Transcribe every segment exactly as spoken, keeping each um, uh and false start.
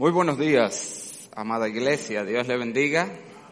Muy buenos días, amada iglesia, Dios le bendiga.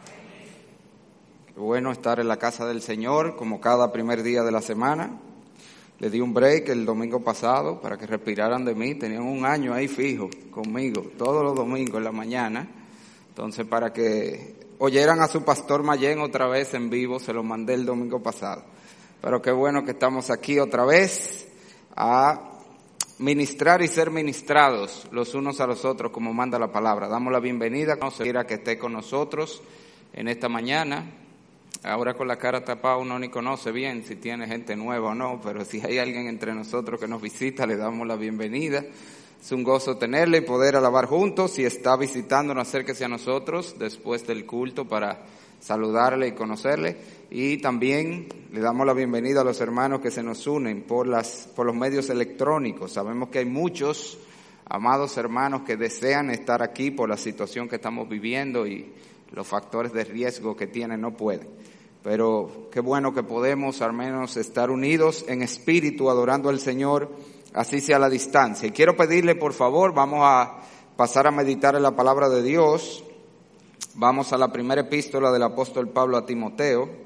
Qué bueno estar en la casa del Señor como cada primer día de la semana. Le di un break el domingo pasado para que respiraran de mí, tenían un año ahí fijo conmigo, todos los domingos en la mañana. Entonces para que oyeran a su pastor Mayén otra vez en vivo, se lo mandé el domingo pasado. Pero qué bueno que estamos aquí otra vez a ministrar y ser ministrados los unos a los otros como manda la palabra. Damos la bienvenida a que esté con nosotros en esta mañana. Ahora con la cara tapada uno ni conoce bien si tiene gente nueva o no, pero si hay alguien entre nosotros que nos visita, le damos la bienvenida. Es un gozo tenerle y poder alabar juntos. Si está visitándonos, acérquese a nosotros después del culto para saludarle y conocerle. Y también le damos la bienvenida a los hermanos que se nos unen por las por los medios electrónicos. Sabemos que hay muchos amados hermanos que desean estar aquí por la situación que estamos viviendo y los factores de riesgo que tienen no pueden. Pero qué bueno que podemos al menos estar unidos en espíritu adorando al Señor, así sea a la distancia. Y quiero pedirle, por favor, vamos a pasar a meditar en la palabra de Dios. Vamos a la primera epístola del apóstol Pablo a Timoteo.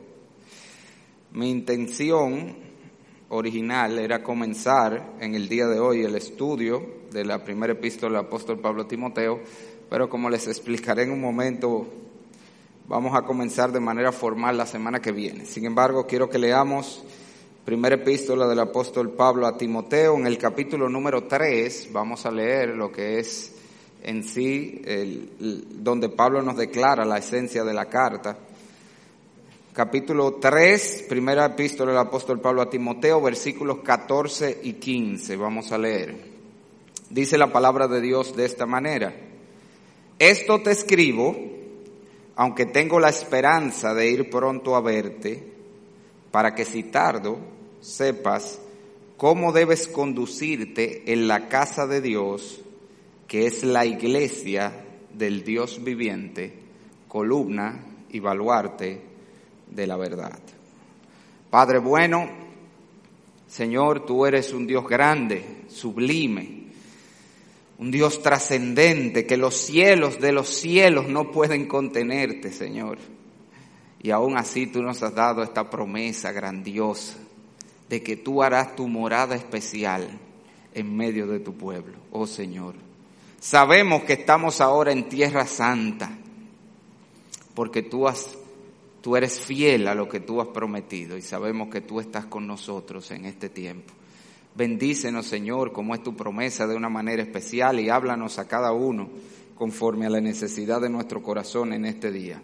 Mi intención original era comenzar en el día de hoy el estudio de la primera epístola del apóstol Pablo a Timoteo, pero como les explicaré en un momento, vamos a comenzar de manera formal la semana que viene. Sin embargo, quiero que leamos primera epístola del apóstol Pablo a Timoteo. En el capítulo número tres vamos a leer lo que es en sí, el, el, donde Pablo nos declara la esencia de la carta. Capítulo tres, primera epístola del apóstol Pablo a Timoteo, versículos catorce y quince. Vamos a leer. Dice la palabra de Dios de esta manera: Esto te escribo, aunque tengo la esperanza de ir pronto a verte, para que si tardo, sepas cómo debes conducirte en la casa de Dios, que es la iglesia del Dios viviente, columna y baluarte de la verdad. Padre bueno, Señor, tú eres un Dios grande, sublime, un Dios trascendente, que los cielos de los cielos no pueden contenerte, Señor. Y aún así tú nos has dado esta promesa grandiosa de que tú harás tu morada especial en medio de tu pueblo, oh Señor. Sabemos que estamos ahora en tierra santa, porque tú has Tú eres fiel a lo que tú has prometido y sabemos que tú estás con nosotros en este tiempo. Bendícenos, Señor, como es tu promesa de una manera especial y háblanos a cada uno conforme a la necesidad de nuestro corazón en este día.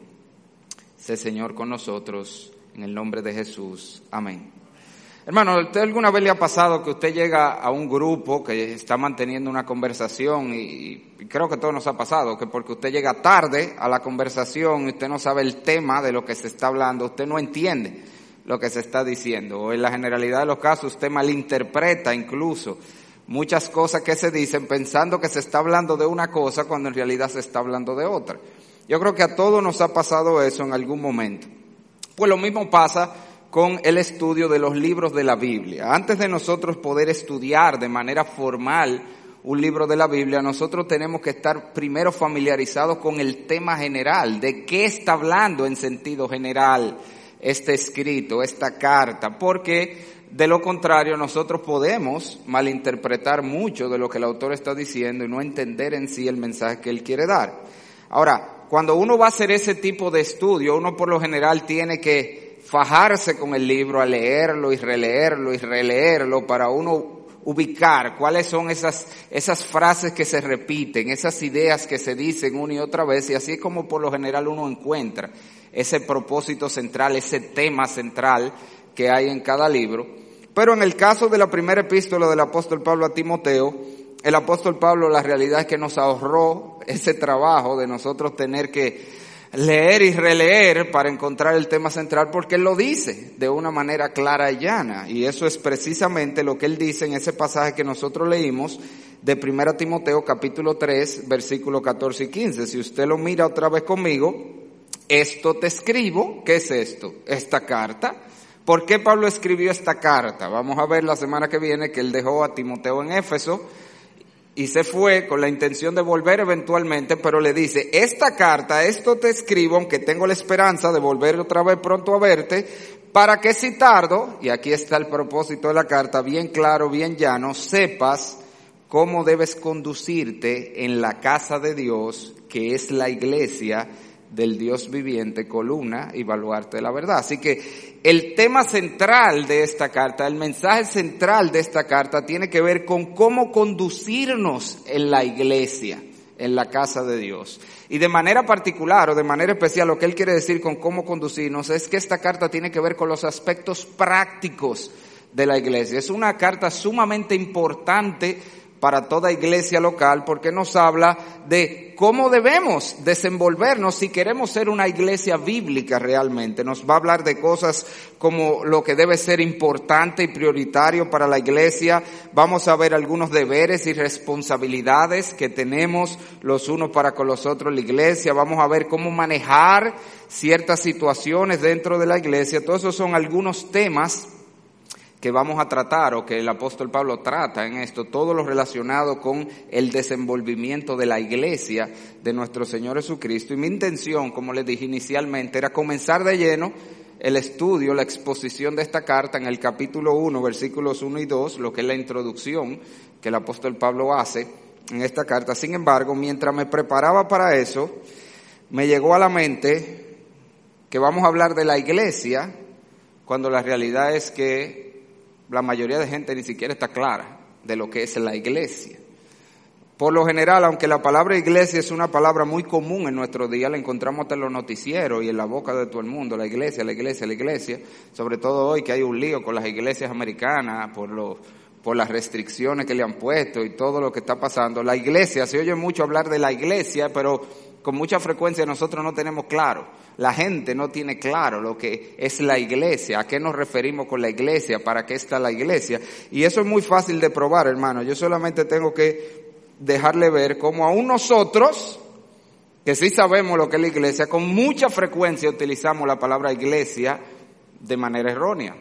Sé, Señor, con nosotros en el nombre de Jesús. Amén. Hermano, ¿usted alguna vez le ha pasado que usted llega a un grupo que está manteniendo una conversación y, y creo que todo nos ha pasado, que porque usted llega tarde a la conversación y usted no sabe el tema de lo que se está hablando, usted no entiende lo que se está diciendo, o en la generalidad de los casos usted malinterpreta incluso muchas cosas que se dicen pensando que se está hablando de una cosa cuando en realidad se está hablando de otra. Yo creo que a todos nos ha pasado eso en algún momento. Pues lo mismo pasa con el estudio de los libros de la Biblia. Antes de nosotros poder estudiar de manera formal un libro de la Biblia, nosotros tenemos que estar primero familiarizados con el tema general, de qué está hablando en sentido general este escrito, esta carta, porque de lo contrario nosotros podemos malinterpretar mucho de lo que el autor está diciendo y no entender en sí el mensaje que él quiere dar. Ahora, cuando uno va a hacer ese tipo de estudio, uno por lo general tiene que fajarse con el libro, a leerlo y releerlo y releerlo para uno ubicar cuáles son esas, esas frases que se repiten, esas ideas que se dicen una y otra vez, y así es como por lo general uno encuentra ese propósito central, ese tema central que hay en cada libro. Pero en el caso de la primera epístola del apóstol Pablo a Timoteo, el apóstol Pablo, la realidad es que nos ahorró ese trabajo de nosotros tener que leer y releer para encontrar el tema central, porque él lo dice de una manera clara y llana, y eso es precisamente lo que él dice en ese pasaje que nosotros leímos de primera Timoteo capítulo tres, versículos catorce y quince. Si usted lo mira otra vez conmigo, esto te escribo. ¿Qué es esto? Esta carta. ¿Por qué Pablo escribió esta carta? Vamos a ver la semana que viene que él dejó a Timoteo en Éfeso y se fue con la intención de volver eventualmente, pero le dice, esta carta, esto te escribo, aunque tengo la esperanza de volver otra vez pronto a verte, para que si tardo, y aquí está el propósito de la carta, bien claro, bien llano, sepas cómo debes conducirte en la casa de Dios, que es la iglesia del Dios viviente, columna y baluarte de la verdad. Así que el tema central de esta carta, el mensaje central de esta carta tiene que ver con cómo conducirnos en la iglesia, en la casa de Dios. Y de manera particular o de manera especial, lo que él quiere decir con cómo conducirnos es que esta carta tiene que ver con los aspectos prácticos de la iglesia. Es una carta sumamente importante para toda iglesia local, porque nos habla de cómo debemos desenvolvernos si queremos ser una iglesia bíblica realmente. Nos va a hablar de cosas como lo que debe ser importante y prioritario para la iglesia. Vamos a ver algunos deberes y responsabilidades que tenemos los unos para con los otros en la iglesia. Vamos a ver cómo manejar ciertas situaciones dentro de la iglesia. Todos esos son algunos temas que vamos a tratar o que el apóstol Pablo trata en esto, todo lo relacionado con el desenvolvimiento de la iglesia de nuestro Señor Jesucristo. Y mi intención, como les dije inicialmente, era comenzar de lleno el estudio, la exposición de esta carta en el capítulo uno, versículos uno y dos, lo que es la introducción que el apóstol Pablo hace en esta carta. Sin embargo, mientras me preparaba para eso, me llegó a la mente que vamos a hablar de la iglesia, cuando la realidad es que la mayoría de gente ni siquiera está clara de lo que es la iglesia. Por lo general, aunque la palabra iglesia es una palabra muy común en nuestro día, la encontramos hasta en los noticieros y en la boca de todo el mundo, la iglesia, la iglesia, la iglesia, sobre todo hoy que hay un lío con las iglesias americanas por los, por las restricciones que le han puesto y todo lo que está pasando. La iglesia, se oye mucho hablar de la iglesia, pero con mucha frecuencia nosotros no tenemos claro, la gente no tiene claro lo que es la iglesia, a qué nos referimos con la iglesia, para qué está la iglesia. Y eso es muy fácil de probar, hermano. Yo solamente tengo que dejarle ver cómo aún nosotros, que sí sabemos lo que es la iglesia, con mucha frecuencia utilizamos la palabra iglesia de manera errónea.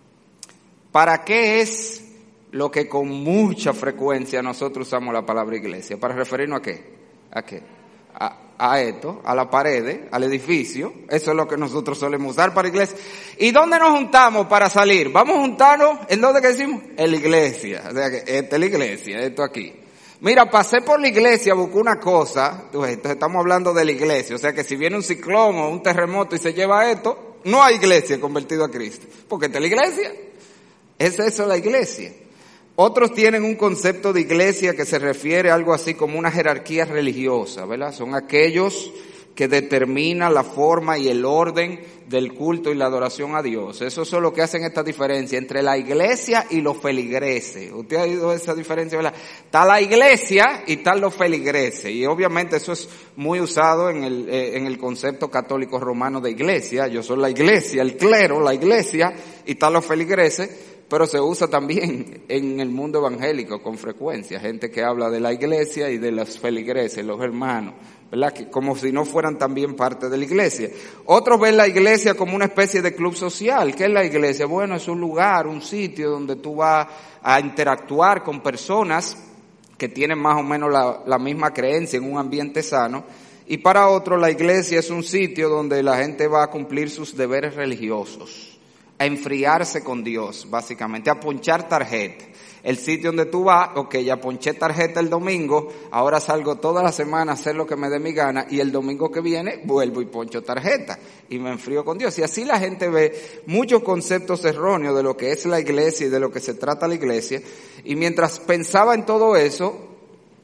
¿Para qué es lo que con mucha frecuencia nosotros usamos la palabra iglesia? ¿Para referirnos a qué? ¿A qué? A, a esto, a la pared, al edificio. Eso es lo que nosotros solemos usar para iglesia. ¿Y dónde nos juntamos para salir? Vamos a juntarnos, ¿en dónde que decimos? En la iglesia. O sea que esta es la iglesia, esto aquí. Mira, pasé por la iglesia, busqué una cosa, entonces estamos hablando de la iglesia, o sea que si viene un ciclón o un terremoto y se lleva esto, no hay iglesia convertida a Cristo, porque esta es la iglesia. Es eso la iglesia. Otros tienen un concepto de iglesia que se refiere a algo así como una jerarquía religiosa, ¿verdad? Son aquellos que determinan la forma y el orden del culto y la adoración a Dios. Eso es lo que hacen esta diferencia entre la iglesia y los feligreses. ¿Usted ha oído esa diferencia, verdad? Está la iglesia y están los feligreses. Y obviamente eso es muy usado en el, eh, en el concepto católico romano de iglesia. Yo soy la iglesia, el clero, la iglesia, y están los feligreses. Pero se usa también en el mundo evangélico con frecuencia. Gente que habla de la iglesia y de los feligreses, los hermanos, ¿verdad? Que como si no fueran también parte de la iglesia. Otros ven la iglesia como una especie de club social. ¿Qué es la iglesia? Bueno, es un lugar, un sitio donde tú vas a interactuar con personas que tienen más o menos la, la misma creencia en un ambiente sano. Y para otros la iglesia es un sitio donde la gente va a cumplir sus deberes religiosos, a enfriarse con Dios, básicamente, a ponchar tarjeta. El sitio donde tú vas, ok, ya ponché tarjeta el domingo, ahora salgo toda la semana a hacer lo que me dé mi gana, y el domingo que viene vuelvo y poncho tarjeta, y me enfrío con Dios. Y así la gente ve muchos conceptos erróneos de lo que es la iglesia y de lo que se trata la iglesia. Y mientras pensaba en todo eso,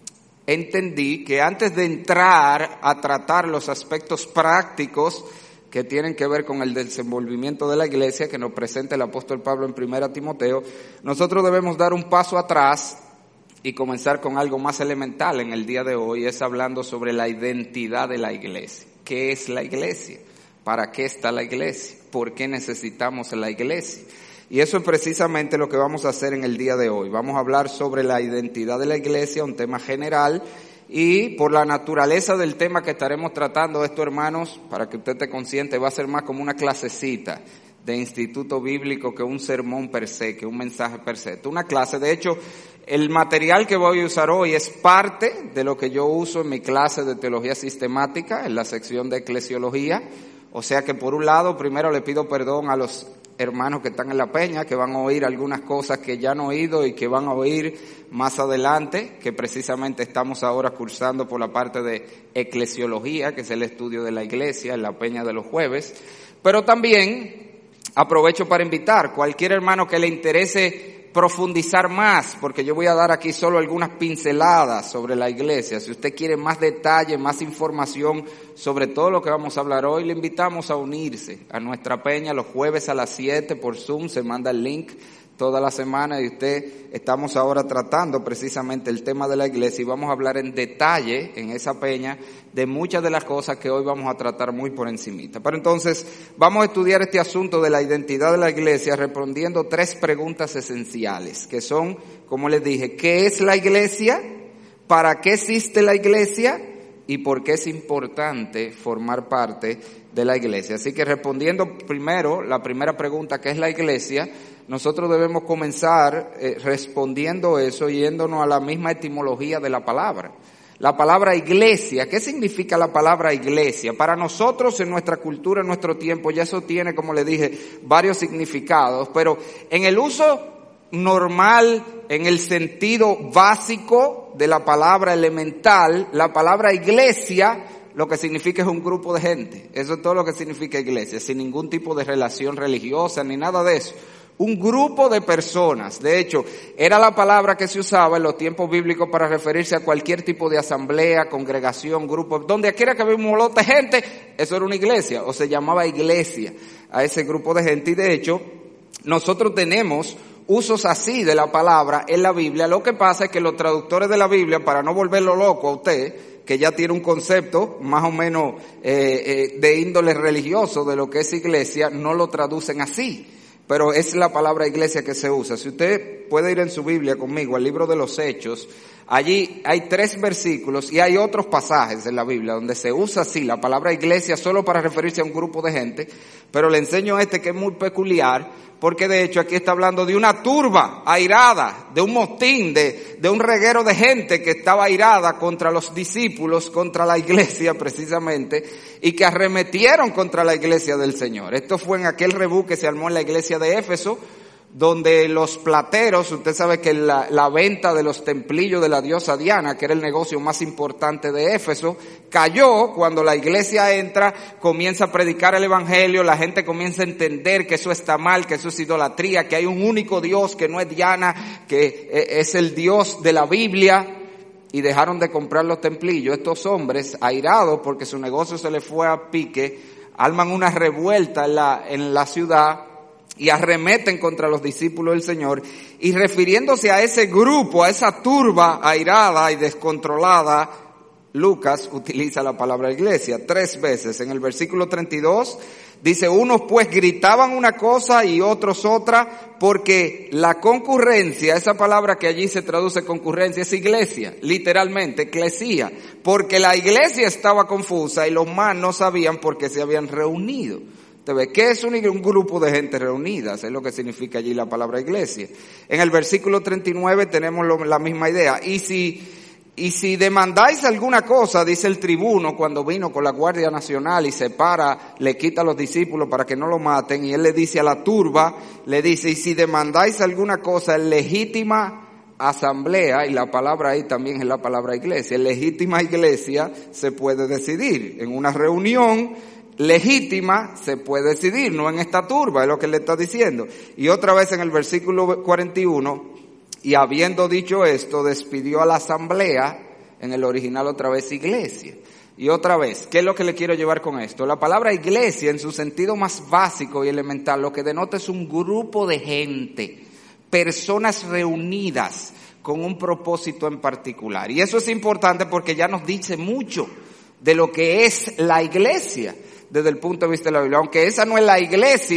entendí que antes de entrar a tratar los aspectos prácticos que tienen que ver con el desenvolvimiento de la iglesia que nos presenta el apóstol Pablo en primera Timoteo, nosotros debemos dar un paso atrás y comenzar con algo más elemental en el día de hoy, es hablando sobre la identidad de la iglesia. ¿Qué es la iglesia? ¿Para qué está la iglesia? ¿Por qué necesitamos la iglesia? Y eso es precisamente lo que vamos a hacer en el día de hoy. Vamos a hablar sobre la identidad de la iglesia, un tema general. Y por la naturaleza del tema que estaremos tratando, esto, hermanos, para que usted esté consciente, va a ser más como una clasecita de instituto bíblico que un sermón per se, que un mensaje per se. Una clase, de hecho, El material que voy a usar hoy es parte de lo que yo uso en mi clase de teología sistemática, en la sección de eclesiología. O sea que por un lado, primero le pido perdón a los hermanos que están en la peña, que van a oír algunas cosas que ya han oído y que van a oír más adelante, que precisamente estamos ahora cursando por la parte de eclesiología, que es el estudio de la iglesia, en la peña de los jueves. Pero también aprovecho para invitar a cualquier hermano que le interese profundizar más, porque yo voy a dar aquí solo algunas pinceladas sobre la iglesia. Si usted quiere más detalle, más información sobre todo lo que vamos a hablar hoy, le invitamos a unirse a nuestra peña los jueves a las siete por Zoom. Se manda el link toda la semana y usted, estamos ahora tratando precisamente el tema de la iglesia y vamos a hablar en detalle en esa peña de muchas de las cosas que hoy vamos a tratar muy por encimita. Pero entonces vamos a estudiar este asunto de la identidad de la iglesia respondiendo tres preguntas esenciales, que son, como les dije, ¿qué es la iglesia? ¿Para qué existe la iglesia? Y por qué es importante formar parte de la iglesia. Así que respondiendo primero la primera pregunta, ¿qué es la iglesia? Nosotros debemos comenzar eh, respondiendo eso, yéndonos a la misma etimología de la palabra. La palabra iglesia, ¿qué significa la palabra iglesia? Para nosotros, en nuestra cultura, en nuestro tiempo, ya eso tiene, como le dije, varios significados, pero en el uso normal, en el sentido básico de la palabra elemental, la palabra iglesia lo que significa es un grupo de gente. Eso es todo lo que significa iglesia, sin ningún tipo de relación religiosa ni nada de eso. Un grupo de personas. De hecho, era la palabra que se usaba en los tiempos bíblicos para referirse a cualquier tipo de asamblea, congregación, grupo. Donde quiera que había un molote de gente, eso era una iglesia, o se llamaba iglesia a ese grupo de gente. Y de hecho, nosotros tenemos usos así de la palabra en la Biblia. Lo que pasa es que los traductores de la Biblia, para no volverlo loco a usted, que ya tiene un concepto más o menos eh, eh, de índole religioso de lo que es iglesia, no lo traducen así. Pero es la palabra iglesia que se usa. Si usted puede ir en su Biblia conmigo al libro de los Hechos, allí hay tres versículos y hay otros pasajes en la Biblia donde se usa así la palabra iglesia solo para referirse a un grupo de gente, pero le enseño este que es muy peculiar, porque de hecho aquí está hablando de una turba airada, de un motín, de, de un reguero de gente que estaba airada contra los discípulos, contra la iglesia precisamente, y que arremetieron contra la iglesia del Señor. Esto fue en aquel rebú que se armó en la iglesia de Éfeso, donde los plateros, usted sabe que la, la venta de los templillos de la diosa Diana, que era el negocio más importante de Éfeso, cayó cuando la iglesia entra, comienza a predicar el evangelio, la gente comienza a entender que eso está mal, que eso es idolatría, que hay un único Dios que no es Diana, que es el Dios de la Biblia, y dejaron de comprar los templillos. Estos hombres, airados porque su negocio se les fue a pique, arman una revuelta en la, en la ciudad, y arremeten contra los discípulos del Señor, y refiriéndose a ese grupo, a esa turba airada y descontrolada, Lucas utiliza la palabra iglesia tres veces. En el versículo treinta y dos dice, unos pues gritaban una cosa y otros otra, porque la concurrencia, esa palabra que allí se traduce concurrencia, es iglesia, literalmente, eclesía, porque la iglesia estaba confusa y los más no sabían por qué se habían reunido. ¿Qué es un, un grupo de gente reunida? Es lo que significa allí la palabra iglesia. En el versículo treinta y nueve tenemos lo, la misma idea. Y si, y si demandáis alguna cosa, dice el tribuno cuando vino con la Guardia Nacional y se para, le quita a los discípulos para que no lo maten, y él le dice a la turba, le dice, y si demandáis alguna cosa en legítima asamblea, y la palabra ahí también es la palabra iglesia, en legítima iglesia se puede decidir. En una reunión legítima se puede decidir, no en esta turba, es lo que le está diciendo. Y otra vez en el versículo cuarenta y uno, y habiendo dicho esto, despidió a la asamblea, en el original otra vez iglesia. Y otra vez, ¿qué es lo que le quiero llevar con esto? La palabra iglesia, en su sentido más básico y elemental, lo que denota es un grupo de gente, personas reunidas con un propósito en particular. Y eso es importante porque ya nos dice mucho de lo que es la iglesia desde el punto de vista de la Biblia. Aunque esa no es la iglesia,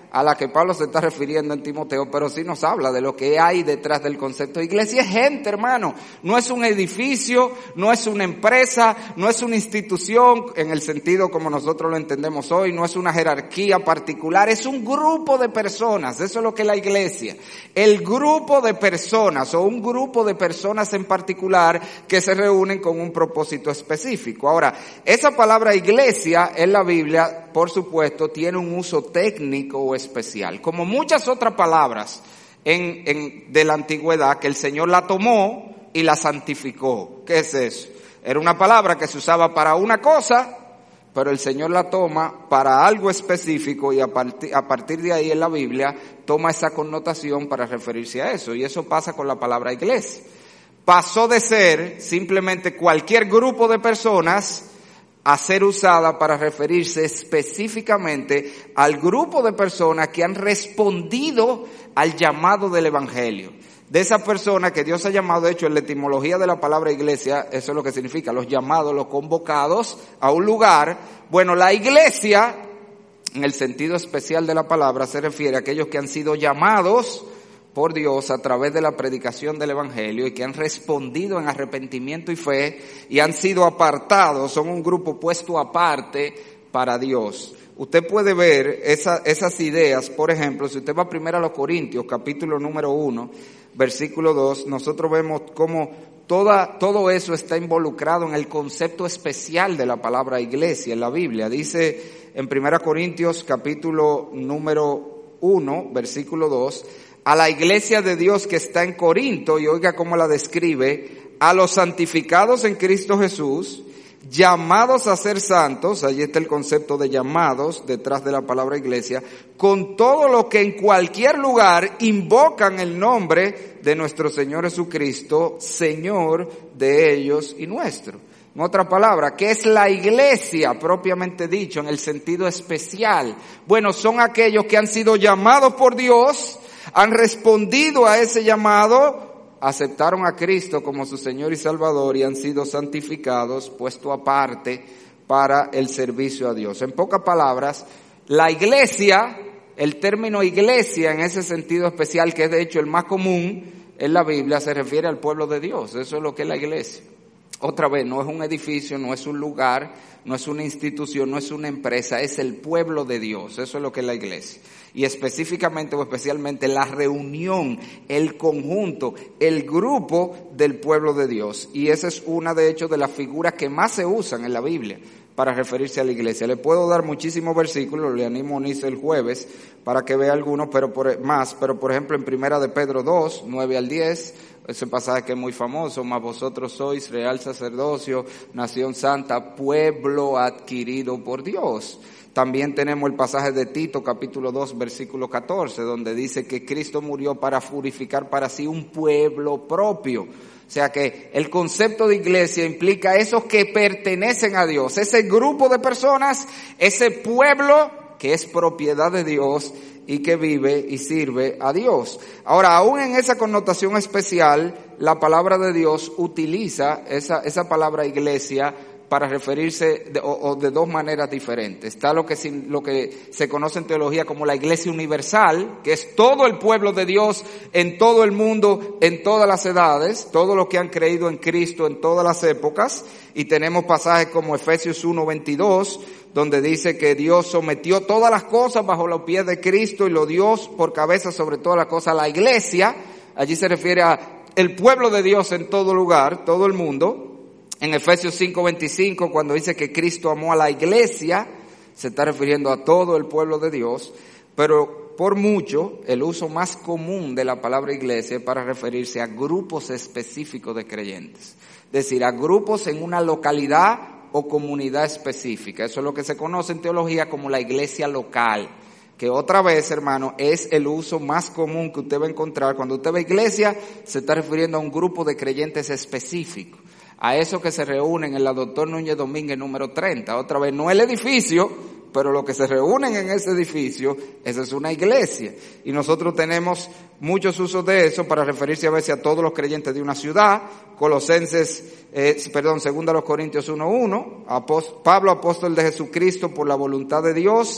a la que Pablo se está refiriendo en Timoteo, pero sí nos habla de lo que hay detrás del concepto de iglesia. Es gente, hermano, no es un edificio, no es una empresa, no es una institución en el sentido como nosotros lo entendemos hoy, no es una jerarquía particular, es un grupo de personas. Eso es lo que es la iglesia. El grupo de personas o un grupo de personas en particular que se reúnen con un propósito específico. Ahora, esa palabra iglesia en la Biblia, por supuesto, tiene un uso técnico o especial, como muchas otras palabras en, en, de la antigüedad, que el Señor la tomó y la santificó. ¿Qué es eso? Era una palabra que se usaba para una cosa, pero el Señor la toma para algo específico y a partir, a partir de ahí en la Biblia toma esa connotación para referirse a eso. Y eso pasa con la palabra iglesia. Pasó de ser simplemente cualquier grupo de personas a ser usada para referirse específicamente al grupo de personas que han respondido al llamado del Evangelio. De esa persona que Dios ha llamado, de hecho en la etimología de la palabra iglesia, eso es lo que significa, los llamados, los convocados a un lugar. Bueno, la iglesia, en el sentido especial de la palabra, se refiere a aquellos que han sido llamados por Dios a través de la predicación del Evangelio y que han respondido en arrepentimiento y fe y han sido apartados, son un grupo puesto aparte para Dios. Usted puede ver esa, esas ideas, por ejemplo, si usted va primero a los Corintios, capítulo número uno, versículo dos, nosotros vemos cómo toda, todo eso está involucrado en el concepto especial de la palabra iglesia en la Biblia. Dice en primero Corintios, capítulo número uno, versículo dos, a la iglesia de Dios que está en Corinto, y oiga cómo la describe, a los santificados en Cristo Jesús, llamados a ser santos, allí está el concepto de llamados detrás de la palabra iglesia, con todo lo que en cualquier lugar invocan el nombre de nuestro Señor Jesucristo, Señor de ellos y nuestro. En otra palabra, ¿qué es la iglesia propiamente dicho en el sentido especial? Bueno, son aquellos que han sido llamados por Dios, han respondido a ese llamado, aceptaron a Cristo como su Señor y Salvador y han sido santificados, puesto aparte para el servicio a Dios. En pocas palabras, la iglesia, el término iglesia en ese sentido especial, que es de hecho el más común en la Biblia, se refiere al pueblo de Dios. Eso es lo que es la iglesia. Otra vez, no es un edificio, no es un lugar, no es una institución, no es una empresa, es el pueblo de Dios. Eso es lo que es la iglesia. Y específicamente o especialmente la reunión, el conjunto, el grupo del pueblo de Dios. Y esa es una, de hecho, de las figuras que más se usan en la Biblia para referirse a la iglesia. Le puedo dar muchísimos versículos, le animo a unirse el jueves para que vea algunos, pero por, más, pero por ejemplo en Primera de Pedro dos, nueve al diez, ese pasaje que es muy famoso, mas vosotros sois real sacerdocio, nación santa, pueblo adquirido por Dios. También tenemos el pasaje de Tito, capítulo dos, versículo catorce, donde dice que Cristo murió para purificar para sí un pueblo propio. O sea que el concepto de iglesia implica esos que pertenecen a Dios, ese grupo de personas, ese pueblo que es propiedad de Dios y que vive y sirve a Dios. Ahora, aún en esa connotación especial, la palabra de Dios utiliza esa, esa palabra iglesia para referirse de, o, o de dos maneras diferentes. Está lo que, lo que se conoce en teología como la iglesia universal, que es todo el pueblo de Dios en todo el mundo, en todas las edades, todos los que han creído en Cristo en todas las épocas. Y tenemos pasajes como Efesios uno veintidós, donde dice que Dios sometió todas las cosas bajo los pies de Cristo y lo dio por cabeza sobre todas las cosas a la iglesia. Allí se refiere a el pueblo de Dios en todo lugar, todo el mundo. En Efesios cinco veinticinco, cuando dice que Cristo amó a la iglesia, se está refiriendo a todo el pueblo de Dios, pero por mucho el uso más común de la palabra iglesia es para referirse a grupos específicos de creyentes, es decir, a grupos en una localidad o comunidad específica. Eso es lo que se conoce en teología como la iglesia local, que otra vez, hermano, es el uso más común que usted va a encontrar. Cuando usted ve iglesia, se está refiriendo a un grupo de creyentes específicos, a esos que se reúnen en la Doctor Núñez Domínguez número treinta. Otra vez, no el edificio, pero los que se reúnen en ese edificio, esa es una iglesia. Y nosotros tenemos muchos usos de eso para referirse a veces a todos los creyentes de una ciudad. Colosenses, eh, perdón, según los Corintios uno uno, Pablo, apóstol de Jesucristo por la voluntad de Dios,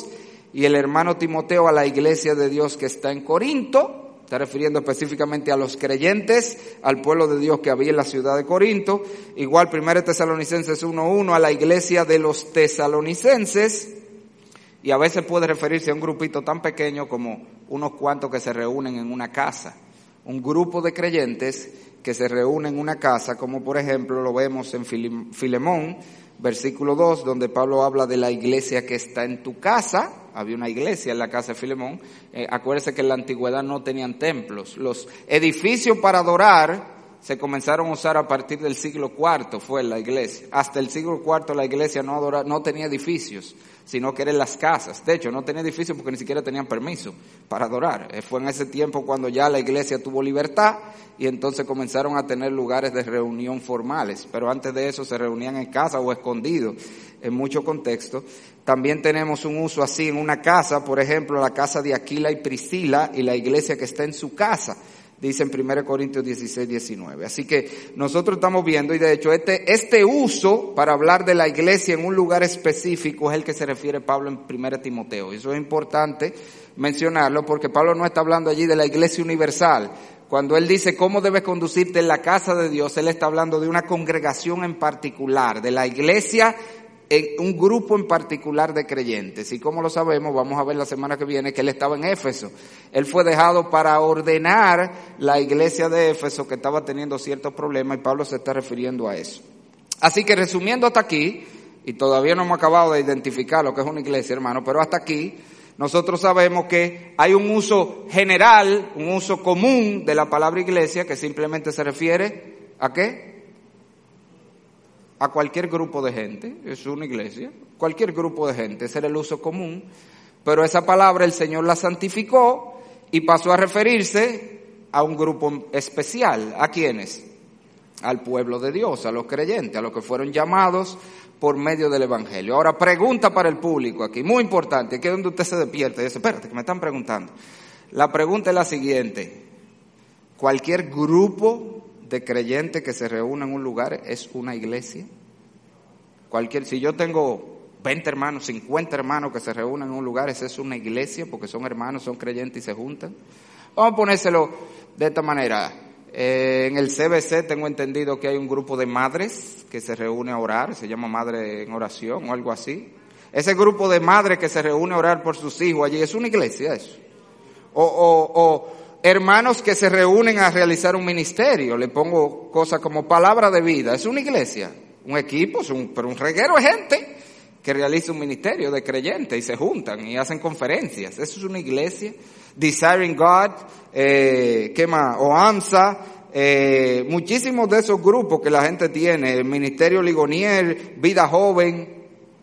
y el hermano Timoteo a la iglesia de Dios que está en Corinto. Está refiriendo específicamente a los creyentes, al pueblo de Dios que había en la ciudad de Corinto. Igual primero Tesalonicenses uno uno a la iglesia de los tesalonicenses. Y a veces puede referirse a un grupito tan pequeño como unos cuantos que se reúnen en una casa. Un grupo de creyentes que se reúnen en una casa, como por ejemplo lo vemos en Filemón, versículo dos, donde Pablo habla de la iglesia que está en tu casa. Había una iglesia en la casa de Filemón. Eh, acuérdense que en la antigüedad no tenían templos. Los edificios para adorar se comenzaron a usar a partir del siglo cuarto, fue la iglesia. Hasta el siglo cuarto la iglesia no adora, no tenía edificios, sino que eran las casas. De hecho, no tenía edificios porque ni siquiera tenían permiso para adorar. Eh, fue en ese tiempo cuando ya la iglesia tuvo libertad y entonces comenzaron a tener lugares de reunión formales. Pero antes de eso se reunían en casa o escondidos en muchos contextos. También tenemos un uso así en una casa, por ejemplo, la casa de Aquila y Priscila y la iglesia que está en su casa. Dice en primero Corintios dieciséis, diecinueve. Así que nosotros estamos viendo, y de hecho este, este uso para hablar de la iglesia en un lugar específico es el que se refiere Pablo en primero Timoteo. Y eso es importante mencionarlo porque Pablo no está hablando allí de la iglesia universal. Cuando él dice cómo debes conducirte en la casa de Dios, él está hablando de una congregación en particular, de la iglesia en un grupo en particular de creyentes. Y como lo sabemos, vamos a ver la semana que viene que él estaba en Éfeso. Él fue dejado para ordenar la iglesia de Éfeso que estaba teniendo ciertos problemas y Pablo se está refiriendo a eso. Así que resumiendo hasta aquí, y todavía no hemos acabado de identificar lo que es una iglesia, hermano, pero hasta aquí nosotros sabemos que hay un uso general, un uso común de la palabra iglesia que simplemente se refiere ¿a qué? A cualquier grupo de gente, es una iglesia, cualquier grupo de gente, ese era el uso común, pero esa palabra el Señor la santificó y pasó a referirse a un grupo especial. ¿A quiénes? Al pueblo de Dios, a los creyentes, a los que fueron llamados por medio del Evangelio. Ahora, pregunta para el público aquí, muy importante, aquí es donde usted se despierta y dice, espérate, que me están preguntando. La pregunta es la siguiente: ¿cualquier grupo de creyentes que se reúnen en un lugar es una iglesia? Cualquier, si yo tengo veinte hermanos, cincuenta hermanos que se reúnen en un lugar, ¿esa es una iglesia? Porque son hermanos, son creyentes y se juntan. Vamos a ponérselo de esta manera. Eh, en el C B C tengo entendido que hay un grupo de madres que se reúne a orar, se llama Madre en Oración o algo así. Ese grupo de madres que se reúne a orar por sus hijos allí, ¿es una iglesia eso? O, o, o hermanos que se reúnen a realizar un ministerio, le pongo cosas como palabra de vida, ¿es una iglesia? Un equipo, es un, pero un reguero de gente que realiza un ministerio de creyentes y se juntan y hacen conferencias, ¿eso es una iglesia? Desiring God, eh, ¿qué más? O AMSA, eh, muchísimos de esos grupos que la gente tiene, el Ministerio Ligonier, Vida Joven.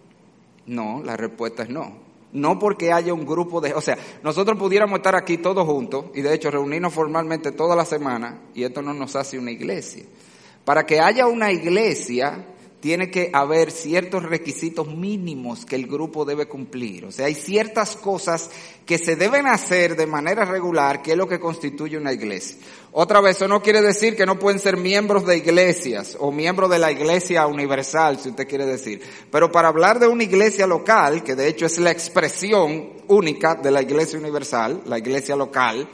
No, la respuesta es no. No porque haya un grupo de, o sea, nosotros pudiéramos estar aquí todos juntos y de hecho reunirnos formalmente toda la semana y esto no nos hace una iglesia. Para que haya una iglesia tiene que haber ciertos requisitos mínimos que el grupo debe cumplir. O sea, hay ciertas cosas que se deben hacer de manera regular, que es lo que constituye una iglesia. Otra vez, eso no quiere decir que no pueden ser miembros de iglesias o miembros de la iglesia universal, si usted quiere decir. Pero para hablar de una iglesia local, que de hecho es la expresión única de la iglesia universal, la iglesia local,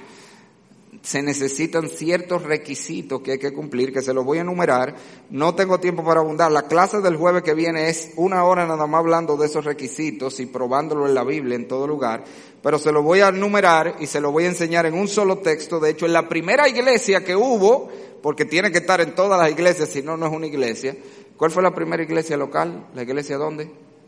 se necesitan ciertos requisitos que hay que cumplir, que se los voy a enumerar. No tengo tiempo para abundar. La clase del jueves que viene es una hora nada más hablando de esos requisitos y probándolo en la Biblia en todo lugar. Pero se los voy a enumerar y se los voy a enseñar en un solo texto. De hecho, en la primera iglesia que hubo, porque tiene que estar en todas las iglesias, si no, no es una iglesia. ¿Cuál fue la primera iglesia local? ¿La iglesia dónde?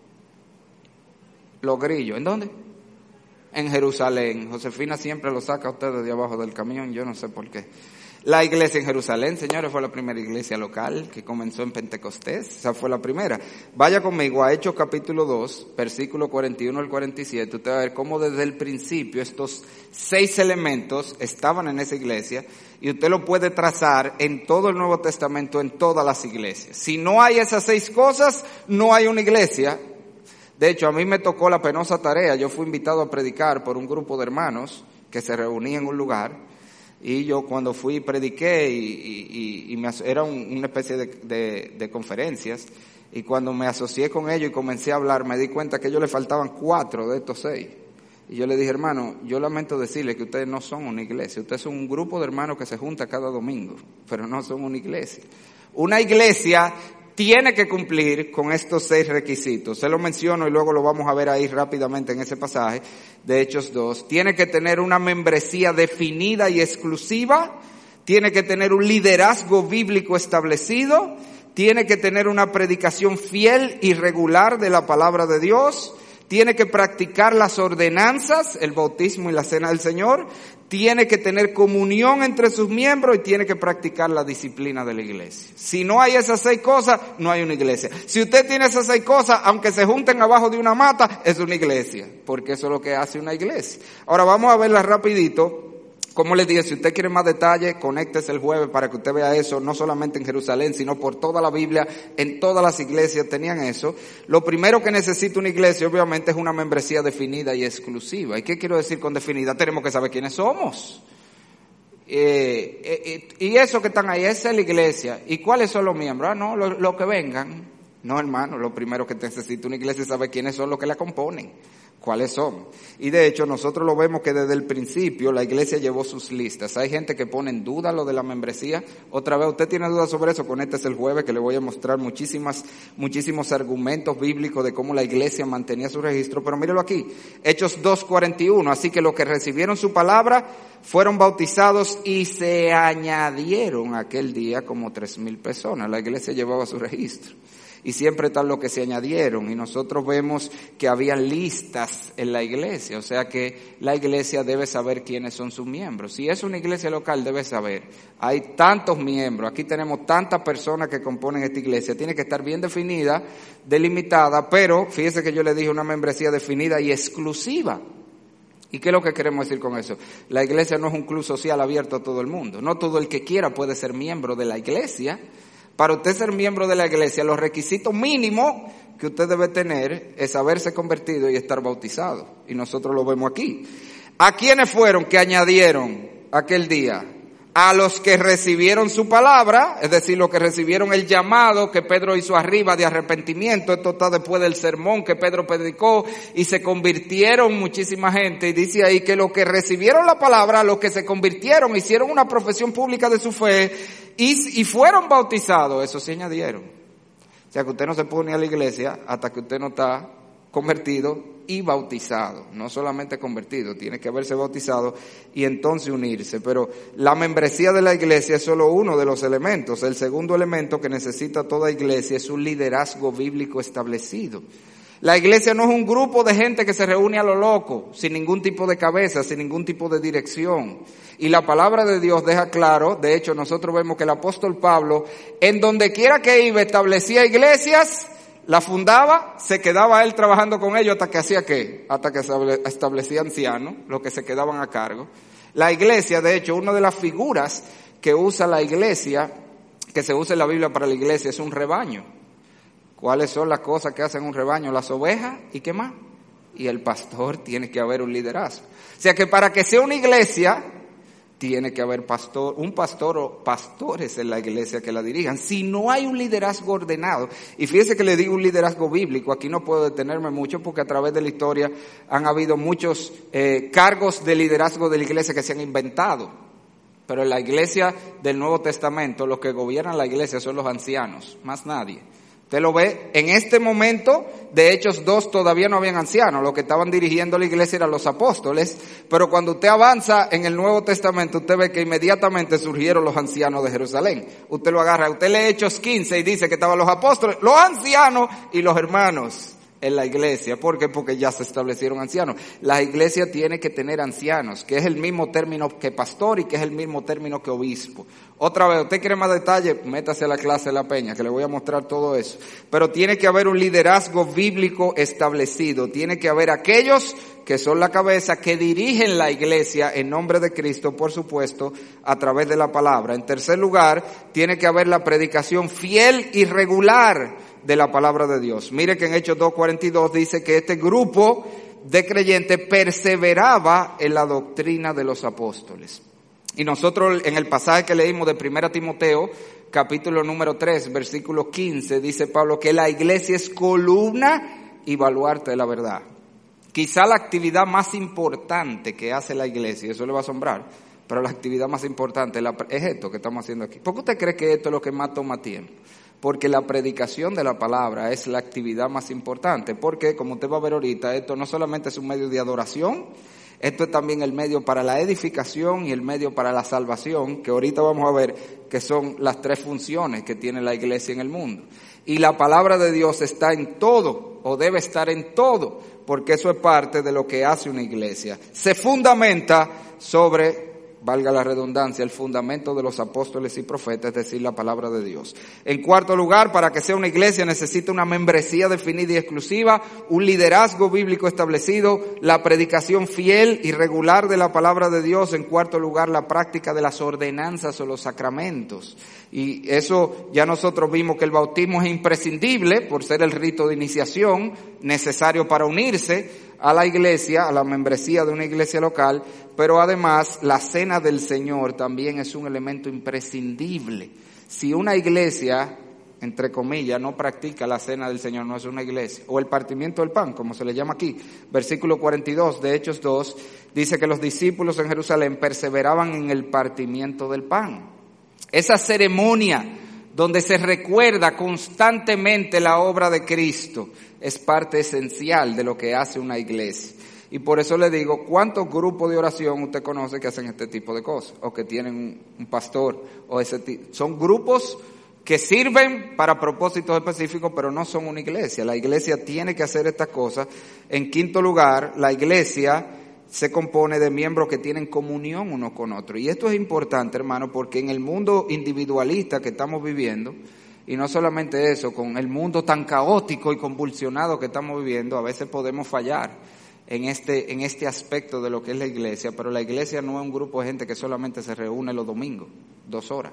Los Grillos. ¿En dónde? En Jerusalén. Josefina siempre lo saca a ustedes de abajo del camión, yo no sé por qué. La iglesia en Jerusalén, señores, fue la primera iglesia local que comenzó en Pentecostés. Esa fue la primera. Vaya conmigo a Hechos capítulo dos, versículo cuarenta y uno al cuarenta y siete. Usted va a ver cómo desde el principio estos seis elementos estaban en esa iglesia y usted lo puede trazar en todo el Nuevo Testamento, en todas las iglesias. Si no hay esas seis cosas, no hay una iglesia. De hecho, a mí me tocó la penosa tarea. Yo fui invitado a predicar por un grupo de hermanos que se reunían en un lugar. Y yo cuando fui prediqué y, y, y me, era un, una especie de, de, de conferencias. Y cuando me asocié con ellos y comencé a hablar, me di cuenta que a ellos le faltaban cuatro de estos seis. Y yo le dije, hermano, yo lamento decirle que ustedes no son una iglesia, ustedes son un grupo de hermanos que se junta cada domingo, pero no son una iglesia. Una iglesia tiene que cumplir con estos seis requisitos. Se lo menciono y luego lo vamos a ver ahí rápidamente en ese pasaje de Hechos dos. Tiene que tener una membresía definida y exclusiva, tiene que tener un liderazgo bíblico establecido, tiene que tener una predicación fiel y regular de la palabra de Dios, tiene que practicar las ordenanzas, el bautismo y la cena del Señor, tiene que tener comunión entre sus miembros y tiene que practicar la disciplina de la iglesia. Si no hay esas seis cosas, no hay una iglesia. Si usted tiene esas seis cosas, aunque se junten abajo de una mata, es una iglesia, porque eso es lo que hace una iglesia. Ahora vamos a verlas rapidito. Como les dije, si usted quiere más detalle, conéctese el jueves para que usted vea eso, no solamente en Jerusalén, sino por toda la Biblia, en todas las iglesias tenían eso. Lo primero que necesita una iglesia, obviamente, es una membresía definida y exclusiva. ¿Y qué quiero decir con definida? Tenemos que saber quiénes somos. Eh, eh, y eso que están ahí, esa es la iglesia. ¿Y cuáles son los miembros? Ah, no, los lo que vengan. No, hermano, lo primero que necesita una iglesia es saber quiénes son los que la componen. ¿Cuáles son? Y de hecho nosotros lo vemos que desde el principio la iglesia llevó sus listas. Hay gente que pone en duda lo de la membresía. Otra vez, usted tiene dudas sobre eso, conéctese el jueves que le voy a mostrar muchísimas, muchísimos argumentos bíblicos de cómo la iglesia mantenía su registro. Pero mírelo aquí, Hechos dos cuarenta y uno. Así que los que recibieron su palabra fueron bautizados y se añadieron aquel día como tres mil personas. La iglesia llevaba su registro. Y siempre están los que se añadieron, y nosotros vemos que había listas en la iglesia, o sea que la iglesia debe saber quiénes son sus miembros. Si es una iglesia local, debe saber, hay tantos miembros, aquí tenemos tantas personas que componen esta iglesia, tiene que estar bien definida, delimitada, pero fíjese que yo le dije una membresía definida y exclusiva. ¿Y qué es lo que queremos decir con eso? La iglesia no es un club social abierto a todo el mundo, no todo el que quiera puede ser miembro de la iglesia. Para usted ser miembro de la iglesia, los requisitos mínimos que usted debe tener es haberse convertido y estar bautizado. Y nosotros lo vemos aquí. ¿A quiénes fueron que añadieron aquel día? A los que recibieron su palabra, es decir, los que recibieron el llamado que Pedro hizo arriba de arrepentimiento. Esto está después del sermón que Pedro predicó y se convirtieron muchísima gente. Y dice ahí que los que recibieron la palabra, los que se convirtieron, hicieron una profesión pública de su fe y, y fueron bautizados, eso se añadieron. O sea que usted no se pone a la iglesia hasta que usted no está convertido y bautizado, no solamente convertido, tiene que haberse bautizado y entonces unirse. Pero la membresía de la iglesia es solo uno de los elementos. El segundo elemento que necesita toda iglesia es un liderazgo bíblico establecido. La iglesia no es un grupo de gente que se reúne a lo loco, sin ningún tipo de cabeza, sin ningún tipo de dirección. Y la palabra de Dios deja claro, de hecho nosotros vemos que el apóstol Pablo, en donde quiera que iba, establecía iglesias, la fundaba, se quedaba él trabajando con ellos hasta que hacía qué, hasta que establecía ancianos, los que se quedaban a cargo. La iglesia, de hecho, una de las figuras que usa la iglesia, que se usa en la Biblia para la iglesia, es un rebaño. ¿Cuáles son las cosas que hacen un rebaño? Las ovejas, ¿y qué más? Y el pastor, tiene que haber un liderazgo. O sea que para que sea una iglesia, tiene que haber pastor, un pastor o pastores en la iglesia que la dirijan. Si no hay un liderazgo ordenado, y fíjese que le digo un liderazgo bíblico, aquí no puedo detenerme mucho porque a través de la historia han habido muchos eh, cargos de liderazgo de la iglesia que se han inventado. Pero en la iglesia del Nuevo Testamento, los que gobiernan la iglesia son los ancianos, más nadie. Usted lo ve, en este momento, de Hechos dos todavía no habían ancianos, los que estaban dirigiendo la iglesia eran los apóstoles, pero cuando usted avanza en el Nuevo Testamento, usted ve que inmediatamente surgieron los ancianos de Jerusalén. Usted lo agarra, usted lee Hechos quince y dice que estaban los apóstoles, los ancianos y los hermanos en la iglesia. ¿Por qué? Porque ya se establecieron ancianos. La iglesia tiene que tener ancianos, que es el mismo término que pastor y que es el mismo término que obispo. Otra vez, usted quiere más detalle, métase a la clase de la Peña, que le voy a mostrar todo eso. Pero tiene que haber un liderazgo bíblico establecido. Tiene que haber aquellos que son la cabeza, que dirigen la iglesia en nombre de Cristo, por supuesto, a través de la palabra. En tercer lugar, tiene que haber la predicación fiel y regular de la palabra de Dios. Mire que en Hechos dos cuarenta y dos dice que este grupo de creyentes perseveraba en la doctrina de los apóstoles. Y nosotros en el pasaje que leímos de Primera Timoteo, capítulo número tres, versículo quince, dice Pablo que la iglesia es columna y baluarte de la verdad. Quizá la actividad más importante que hace la iglesia, y eso le va a asombrar, pero la actividad más importante es esto que estamos haciendo aquí. ¿Por qué usted cree que esto es lo que más toma tiempo? Porque la predicación de la palabra es la actividad más importante, porque como usted va a ver ahorita, esto no solamente es un medio de adoración, esto es también el medio para la edificación y el medio para la salvación, que ahorita vamos a ver que son las tres funciones que tiene la iglesia en el mundo. Y la palabra de Dios está en todo, o debe estar en todo, porque eso es parte de lo que hace una iglesia. Se fundamenta sobre, valga la redundancia, el fundamento de los apóstoles y profetas, es decir, la palabra de Dios. En cuarto lugar, para que sea una iglesia necesita una membresía definida y exclusiva, un liderazgo bíblico establecido, la predicación fiel y regular de la palabra de Dios. En cuarto lugar, la práctica de las ordenanzas o los sacramentos. Y eso ya nosotros vimos que el bautismo es imprescindible por ser el rito de iniciación necesario para unirse a la iglesia, a la membresía de una iglesia local, pero además la cena del Señor también es un elemento imprescindible. Si una iglesia, entre comillas, no practica la cena del Señor, no es una iglesia. O el partimiento del pan, como se le llama aquí. Versículo cuarenta y dos de Hechos dos, dice que los discípulos en Jerusalén perseveraban en el partimiento del pan. Esa ceremonia donde se recuerda constantemente la obra de Cristo es parte esencial de lo que hace una iglesia. Y por eso le digo, ¿cuántos grupos de oración usted conoce que hacen este tipo de cosas? O que tienen un, un pastor, o ese tipo. Son grupos que sirven para propósitos específicos, pero no son una iglesia. La iglesia tiene que hacer estas cosas. En quinto lugar, la iglesia se compone de miembros que tienen comunión unos con otros. Y esto es importante, hermano, porque en el mundo individualista que estamos viviendo, y no solamente eso, con el mundo tan caótico y convulsionado que estamos viviendo, a veces podemos fallar en este, en este aspecto de lo que es la iglesia, pero la iglesia no es un grupo de gente que solamente se reúne los domingos, dos horas,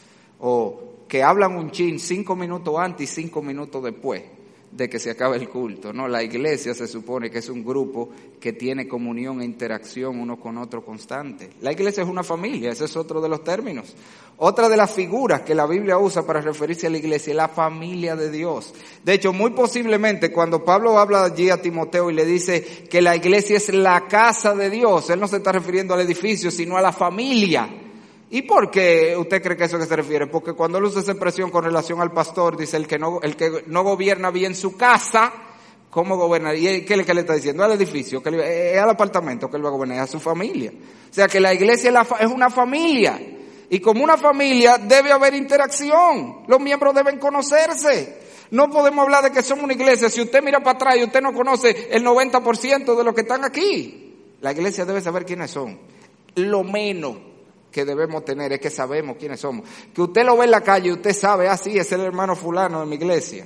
o que hablan un chin cinco minutos antes y cinco minutos después de que se acabe el culto. No, la iglesia se supone que es un grupo que tiene comunión e interacción uno con otro constante. La iglesia es una familia, ese es otro de los términos. Otra de las figuras que la Biblia usa para referirse a la iglesia es la familia de Dios. De hecho, muy posiblemente cuando Pablo habla allí a Timoteo y le dice que la iglesia es la casa de Dios, él no se está refiriendo al edificio, sino a la familia. ¿Y por qué usted cree que eso que se refiere? Porque cuando él usa esa expresión con relación al pastor, dice el que no, el que no gobierna bien su casa, ¿cómo goberna? ¿Y qué es lo que le está diciendo? Al edificio, que le, es al apartamento que él va a gobernar, es a su familia. O sea que la iglesia es, la, es una familia. Y como una familia debe haber interacción. Los miembros deben conocerse. No podemos hablar de que somos una iglesia. Si usted mira para atrás y usted no conoce el noventa por ciento de los que están aquí. La iglesia debe saber quiénes son. Lo menos que debemos tener es que sabemos quiénes somos. Que usted lo ve en la calle y usted sabe, ah, sí, es el hermano fulano de mi iglesia.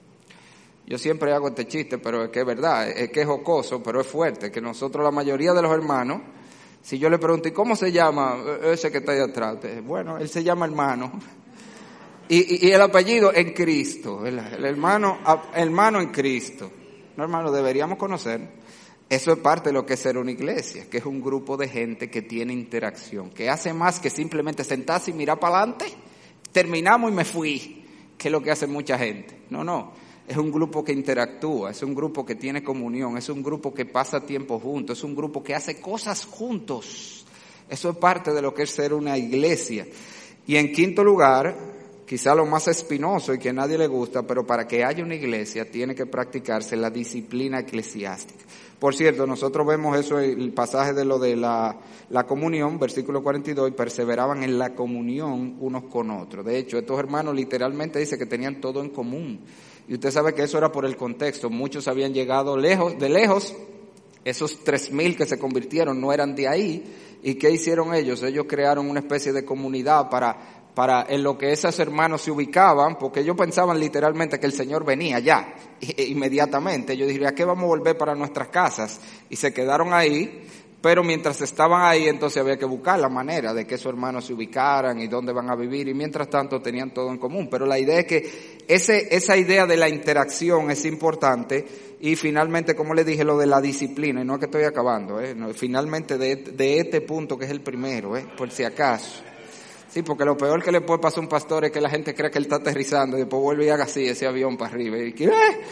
Yo siempre hago este chiste, pero es que es verdad, es que es jocoso, pero es fuerte, que nosotros, la mayoría de los hermanos, si yo le pregunto, ¿y cómo se llama ese que está ahí atrás? Usted, bueno, él se llama hermano. Y, y, y el apellido en Cristo, el, el hermano, hermano en Cristo. No, hermano, deberíamos conocer. Eso es parte de lo que es ser una iglesia, que es un grupo de gente que tiene interacción, que hace más que simplemente sentarse y mirar para adelante, terminamos y me fui, que es lo que hace mucha gente. No, no, es un grupo que interactúa, es un grupo que tiene comunión, es un grupo que pasa tiempo juntos, es un grupo que hace cosas juntos. Eso es parte de lo que es ser una iglesia. Y en quinto lugar, quizá lo más espinoso y que a nadie le gusta, pero para que haya una iglesia tiene que practicarse la disciplina eclesiástica. Por cierto, nosotros vemos eso en el pasaje de lo de la, la comunión, versículo cuarenta y dos, y perseveraban en la comunión unos con otros. De hecho, estos hermanos literalmente dice que tenían todo en común. Y usted sabe que eso era por el contexto. Muchos habían llegado lejos, de lejos. Esos tres mil que se convirtieron no eran de ahí. ¿Y qué hicieron ellos? Ellos crearon una especie de comunidad para, para en lo que esos hermanos se ubicaban, porque ellos pensaban literalmente que el Señor venía ya, inmediatamente. Ellos dirían, ¿a qué vamos a volver para nuestras casas? Y se quedaron ahí, pero mientras estaban ahí, entonces había que buscar la manera de que esos hermanos se ubicaran y dónde van a vivir, y mientras tanto tenían todo en común. Pero la idea es que ese, esa idea de la interacción es importante. Y finalmente, como le dije, lo de la disciplina, y no es que estoy acabando, ¿eh? No, finalmente de, de este punto que es el primero, ¿eh? Por si acaso. Sí, porque lo peor que le puede pasar a un pastor es que la gente cree que él está aterrizando y después vuelve y haga así ese avión para arriba. Y que, ¡eh!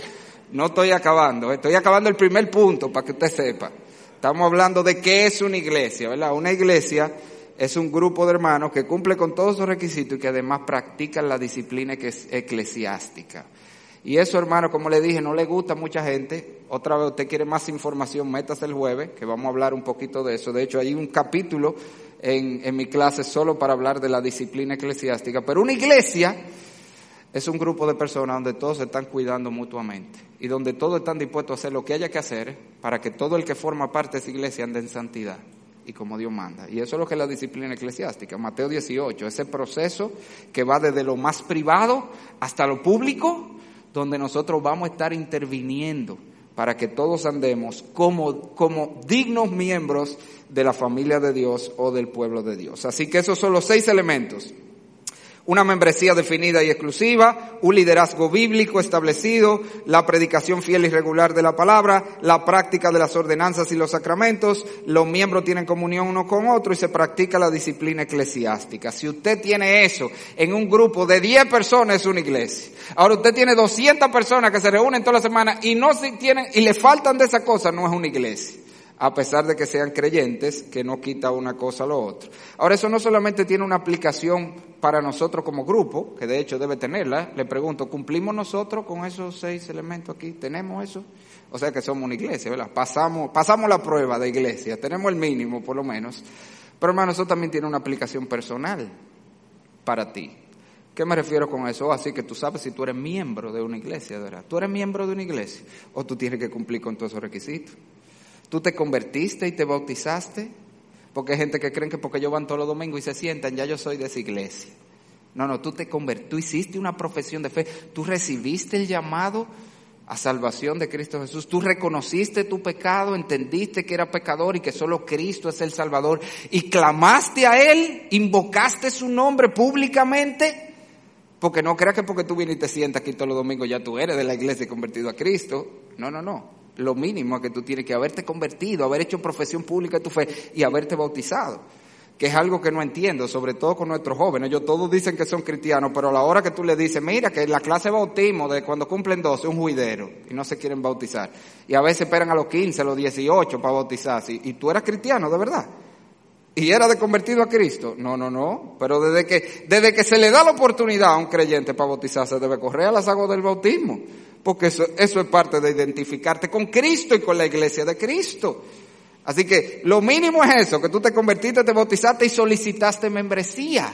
No estoy acabando, estoy acabando el primer punto para que usted sepa. Estamos hablando de qué es una iglesia, ¿verdad? Una iglesia es un grupo de hermanos que cumple con todos esos requisitos y que además practican la disciplina eclesiástica. Y eso, hermano, como le dije, no le gusta a mucha gente. Otra vez, usted quiere más información, métase el jueves, que vamos a hablar un poquito de eso. De hecho, hay un capítulo en, en mi clase solo para hablar de la disciplina eclesiástica. Pero una iglesia es un grupo de personas donde todos se están cuidando mutuamente y donde todos están dispuestos a hacer lo que haya que hacer para que todo el que forma parte de esa iglesia ande en santidad y como Dios manda. Y eso es lo que es la disciplina eclesiástica. Mateo dieciocho, ese proceso que va desde lo más privado hasta lo público, donde nosotros vamos a estar interviniendo para que todos andemos como, como dignos miembros de la familia de Dios o del pueblo de Dios. Así que esos son los seis elementos. Una membresía definida y exclusiva, un liderazgo bíblico establecido, la predicación fiel y regular de la palabra, la práctica de las ordenanzas y los sacramentos, los miembros tienen comunión uno con otro y se practica la disciplina eclesiástica. Si usted tiene eso en un grupo de diez personas es una iglesia. Ahora usted tiene doscientas personas que se reúnen toda la semana y no se tienen y le faltan de esas cosas, no es una iglesia. A pesar de que sean creyentes, que no quita una cosa a lo otro. Ahora, eso no solamente tiene una aplicación para nosotros como grupo, que de hecho debe tenerla. Le pregunto, ¿cumplimos nosotros con esos seis elementos aquí? ¿Tenemos eso? O sea que somos una iglesia, ¿verdad? Pasamos, pasamos la prueba de iglesia, tenemos el mínimo por lo menos. Pero hermano, eso también tiene una aplicación personal para ti. ¿Qué me refiero con eso? Así que tú sabes si tú eres miembro de una iglesia, ¿verdad? ¿Tú eres miembro de una iglesia? ¿O tú tienes que cumplir con todos esos requisitos? ¿Tú te convertiste y te bautizaste? Porque hay gente que creen que porque ellos van todos los domingos y se sientan, ya yo soy de esa iglesia. No, no, tú te convertiste, tú hiciste una profesión de fe, tú recibiste el llamado a salvación de Cristo Jesús, tú reconociste tu pecado, entendiste que era pecador y que solo Cristo es el Salvador y clamaste a Él, invocaste su nombre públicamente, porque no creas que porque tú vienes y te sientas aquí todos los domingos ya tú eres de la iglesia y convertido a Cristo. No, no, no. Lo mínimo es que tú tienes que haberte convertido, haber hecho profesión pública de tu fe y haberte bautizado, que es algo que no entiendo, sobre todo con nuestros jóvenes. Ellos todos dicen que son cristianos, pero a la hora que tú le dices, mira, que la clase de bautismo de cuando cumplen doce es un juidero y no se quieren bautizar. Y a veces esperan a los quince, a los dieciocho para bautizarse. Y, y tú eras cristiano, de verdad. Y era de convertido a Cristo. No, no, no. Pero desde que, desde que se le da la oportunidad a un creyente para bautizarse, debe correr a las aguas del bautismo. Porque eso, eso es parte de identificarte con Cristo y con la iglesia de Cristo. Así que lo mínimo es eso, que tú te convertiste, te bautizaste y solicitaste membresía.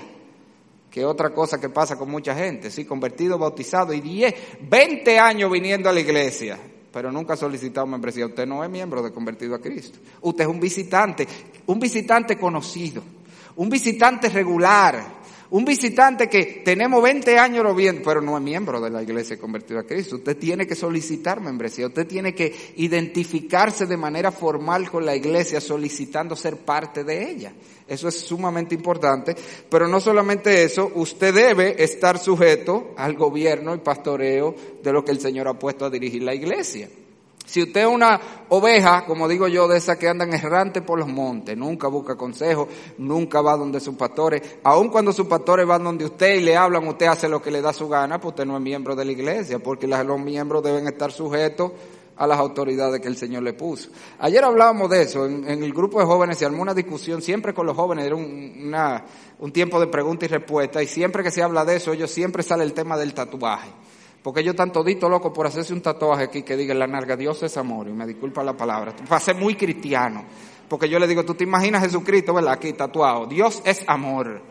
Que otra cosa que pasa con mucha gente, sí, convertido, bautizado y diez, veinte años viniendo a la iglesia, pero nunca ha solicitado membresía. Usted no es miembro de Convertido a Cristo. Usted es un visitante, un visitante conocido, un visitante regular. Un visitante que tenemos veinte años lo viendo, pero no es miembro de la iglesia Convertido a Cristo. Usted tiene que solicitar membresía, usted tiene que identificarse de manera formal con la iglesia solicitando ser parte de ella. Eso es sumamente importante, pero no solamente eso, usted debe estar sujeto al gobierno y pastoreo de lo que el Señor ha puesto a dirigir la iglesia. Si usted es una oveja, como digo yo, de esas que andan errantes por los montes, nunca busca consejo, nunca va donde sus pastores, aun cuando sus pastores van donde usted y le hablan, usted hace lo que le da su gana, pues usted no es miembro de la iglesia, porque los miembros deben estar sujetos a las autoridades que el Señor le puso. Ayer hablábamos de eso, en, en el grupo de jóvenes se armó una discusión, siempre con los jóvenes, era un, una, un tiempo de pregunta y respuesta, y siempre que se habla de eso, ellos siempre sale el tema del tatuaje. Porque ellos están toditos locos por hacerse un tatuaje aquí que diga en la nalga, Dios es amor, y me disculpa la palabra, para ser muy cristiano, porque yo le digo, tú te imaginas a Jesucristo, ¿verdad? Aquí tatuado, Dios es amor,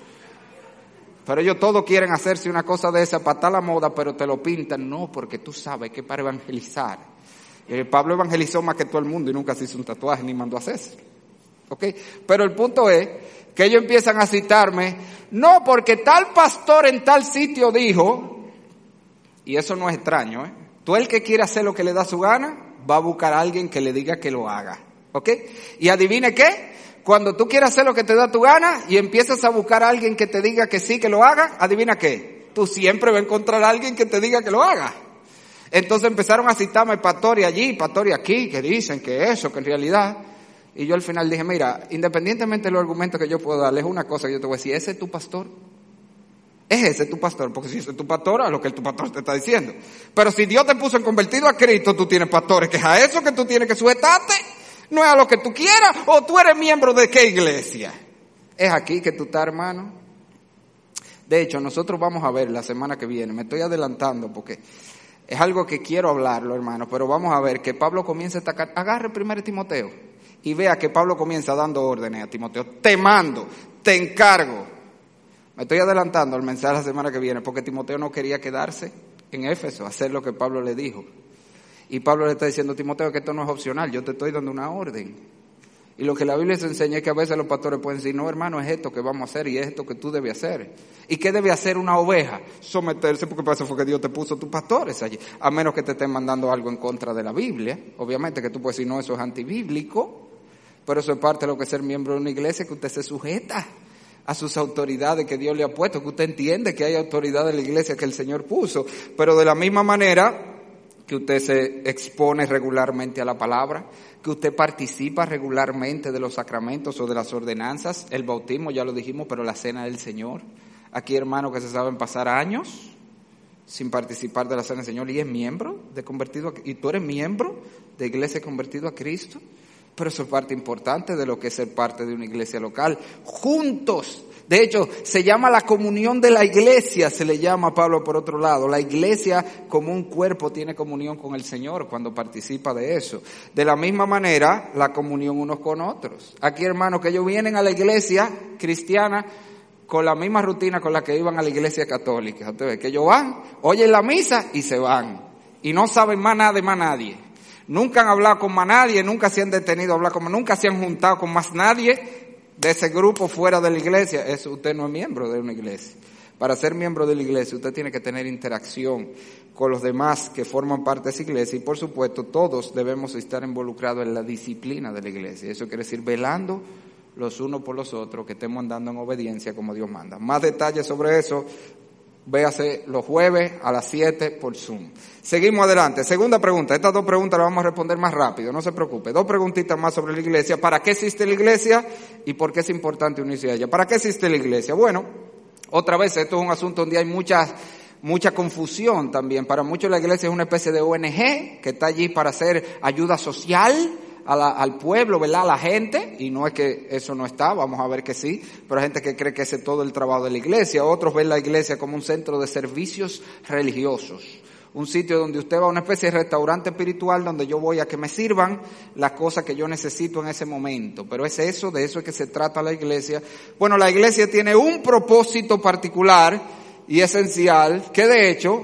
pero ellos todos quieren hacerse una cosa de esa para estar la moda, pero te lo pintan, no, porque tú sabes que para evangelizar, y Pablo evangelizó más que todo el mundo y nunca se hizo un tatuaje ni mandó a hacerse, ¿ok? Pero el punto es que ellos empiezan a citarme, no, porque tal pastor en tal sitio dijo. Y eso no es extraño, ¿eh? Tú el que quiere hacer lo que le da su gana, va a buscar a alguien que le diga que lo haga, ¿ok? Y adivine qué, cuando tú quieres hacer lo que te da tu gana y empiezas a buscar a alguien que te diga que sí, que lo haga, adivina qué, tú siempre vas a encontrar a alguien que te diga que lo haga. Entonces empezaron a citarme pastor y allí, pastor y aquí, que dicen que eso, que en realidad. Y yo al final dije, mira, independientemente de los argumentos que yo puedo darles, una cosa que yo te voy a decir, ¿ese es tu pastor? ¿Es ese tu pastor? Porque si ese es tu pastor, a lo que el tu pastor te está diciendo. Pero si Dios te puso en convertido a Cristo, tú tienes pastores, que es a eso que tú tienes que sujetarte. No es a lo que tú quieras, o tú eres miembro de qué iglesia. ¿Es aquí que tú estás, hermano? De hecho, nosotros vamos a ver la semana que viene, me estoy adelantando porque es algo que quiero hablarlo, hermano, pero vamos a ver que Pablo comienza a atacar. Agarre primero Timoteo y vea que Pablo comienza dando órdenes a Timoteo. Te mando, te encargo. Me estoy adelantando al mensaje la semana que viene porque Timoteo no quería quedarse en Éfeso, hacer lo que Pablo le dijo. Y Pablo le está diciendo a Timoteo que esto no es opcional, yo te estoy dando una orden. Y lo que la Biblia se enseña es que a veces los pastores pueden decir, no, hermano, es esto que vamos a hacer y es esto que tú debes hacer. ¿Y qué debe hacer una oveja? Someterse, porque para eso fue que Dios te puso tus pastores allí. A menos que te estén mandando algo en contra de la Biblia. Obviamente que tú puedes decir, no, eso es antibíblico. Pero eso es parte de lo que es ser miembro de una iglesia, que usted se sujeta a sus autoridades que Dios le ha puesto, que usted entiende que hay autoridad de la iglesia que el Señor puso. Pero de la misma manera que usted se expone regularmente a la palabra, que usted participa regularmente de los sacramentos o de las ordenanzas, el bautismo, ya lo dijimos, pero la cena del Señor. Aquí, hermanos, que se saben pasar años sin participar de la cena del Señor y es miembro de convertido a, y tú eres miembro de iglesia convertido a Cristo. Pero eso es parte importante de lo que es ser parte de una iglesia local. Juntos. De hecho, se llama la comunión de la iglesia, se le llama a Pablo por otro lado. La iglesia como un cuerpo tiene comunión con el Señor cuando participa de eso. De la misma manera, la comunión unos con otros. Aquí, hermanos, que ellos vienen a la iglesia cristiana con la misma rutina con la que iban a la iglesia católica. Ustedes, que ellos van, oyen la misa y se van. Y no saben más nada de más nadie. Nunca han hablado con más nadie, nunca se han detenido a hablar con más, nunca se han juntado con más nadie de ese grupo fuera de la iglesia. Eso, usted no es miembro de una iglesia. Para ser miembro de la iglesia, usted tiene que tener interacción con los demás que forman parte de esa iglesia y, por supuesto, todos debemos estar involucrados en la disciplina de la iglesia. Eso quiere decir velando los unos por los otros, que estemos andando en obediencia como Dios manda. Más detalles sobre eso, véase los jueves a las siete por Zoom. Seguimos adelante. Segunda pregunta. Estas dos preguntas las vamos a responder más rápido, no se preocupe. Dos preguntitas más sobre la iglesia. ¿Para qué existe la iglesia? ¿Y por qué es importante unirse a ella? ¿Para qué existe la iglesia? Bueno, otra vez, esto es un asunto donde hay mucha, mucha confusión también. Para muchos la iglesia es una especie de O N G que está allí para hacer ayuda social a la, al pueblo, ¿verdad? A la gente, y no es que eso no está, vamos a ver que sí, pero hay gente que cree que ese es todo el trabajo de la iglesia. Otros ven la iglesia como un centro de servicios religiosos, un sitio donde usted va a una especie de restaurante espiritual donde yo voy a que me sirvan las cosas que yo necesito en ese momento. Pero es eso, de eso es que se trata la iglesia. Bueno, la iglesia tiene un propósito particular y esencial que de hecho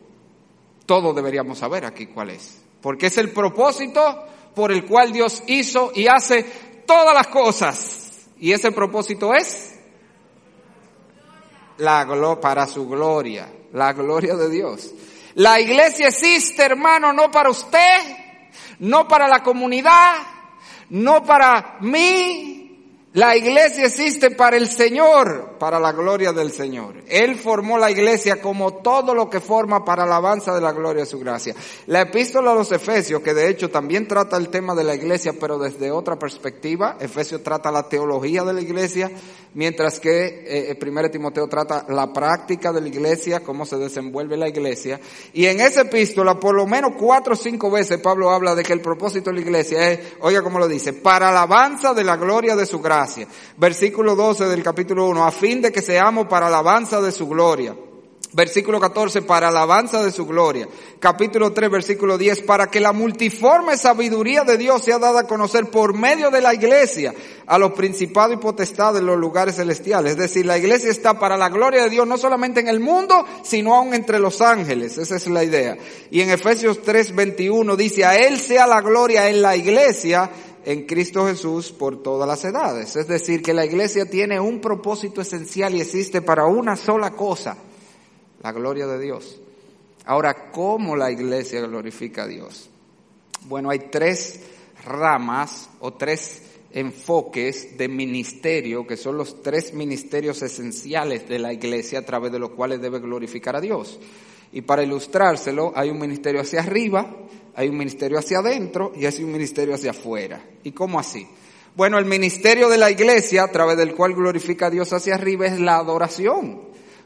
todos deberíamos saber aquí cuál es, porque es el propósito por el cual Dios hizo y hace todas las cosas. Y ese propósito es la glo- para su gloria, la gloria de Dios. La iglesia existe, hermano, no para usted, no para la comunidad, no para mí. La iglesia existe para el Señor, para la gloria del Señor. Él formó la iglesia como todo lo que forma para alabanza de la gloria de su gracia. La epístola a los Efesios, que de hecho también trata el tema de la iglesia, pero desde otra perspectiva. Efesios trata la teología de la iglesia, mientras que eh, primero Timoteo trata la práctica de la iglesia, cómo se desenvuelve la iglesia. Y en esa epístola, por lo menos cuatro o cinco veces, Pablo habla de que el propósito de la iglesia es, oiga cómo lo dice, para alabanza de la gloria de su gracia. Versículo doce del capítulo uno, a fin de que seamos para alabanza de su gloria. Versículo catorce, para alabanza de su gloria. Capítulo tres, versículo diez, para que la multiforme sabiduría de Dios sea dada a conocer por medio de la iglesia a los principados y potestades de los lugares celestiales. Es decir, la iglesia está para la gloria de Dios no solamente en el mundo, sino aún entre los ángeles. Esa es la idea. Y en Efesios tres, veintiuno dice, a Él sea la gloria en la iglesia, en Cristo Jesús por todas las edades. Es decir, que la iglesia tiene un propósito esencial y existe para una sola cosa, la gloria de Dios. Ahora, ¿cómo la iglesia glorifica a Dios? Bueno, hay tres ramas o tres enfoques de ministerio, que son los tres ministerios esenciales de la iglesia a través de los cuales debe glorificar a Dios. Y para ilustrárselo, hay un ministerio hacia arriba, hay un ministerio hacia adentro y hay un ministerio hacia afuera. ¿Y cómo así? Bueno, el ministerio de la iglesia, a través del cual glorifica a Dios hacia arriba, es la adoración.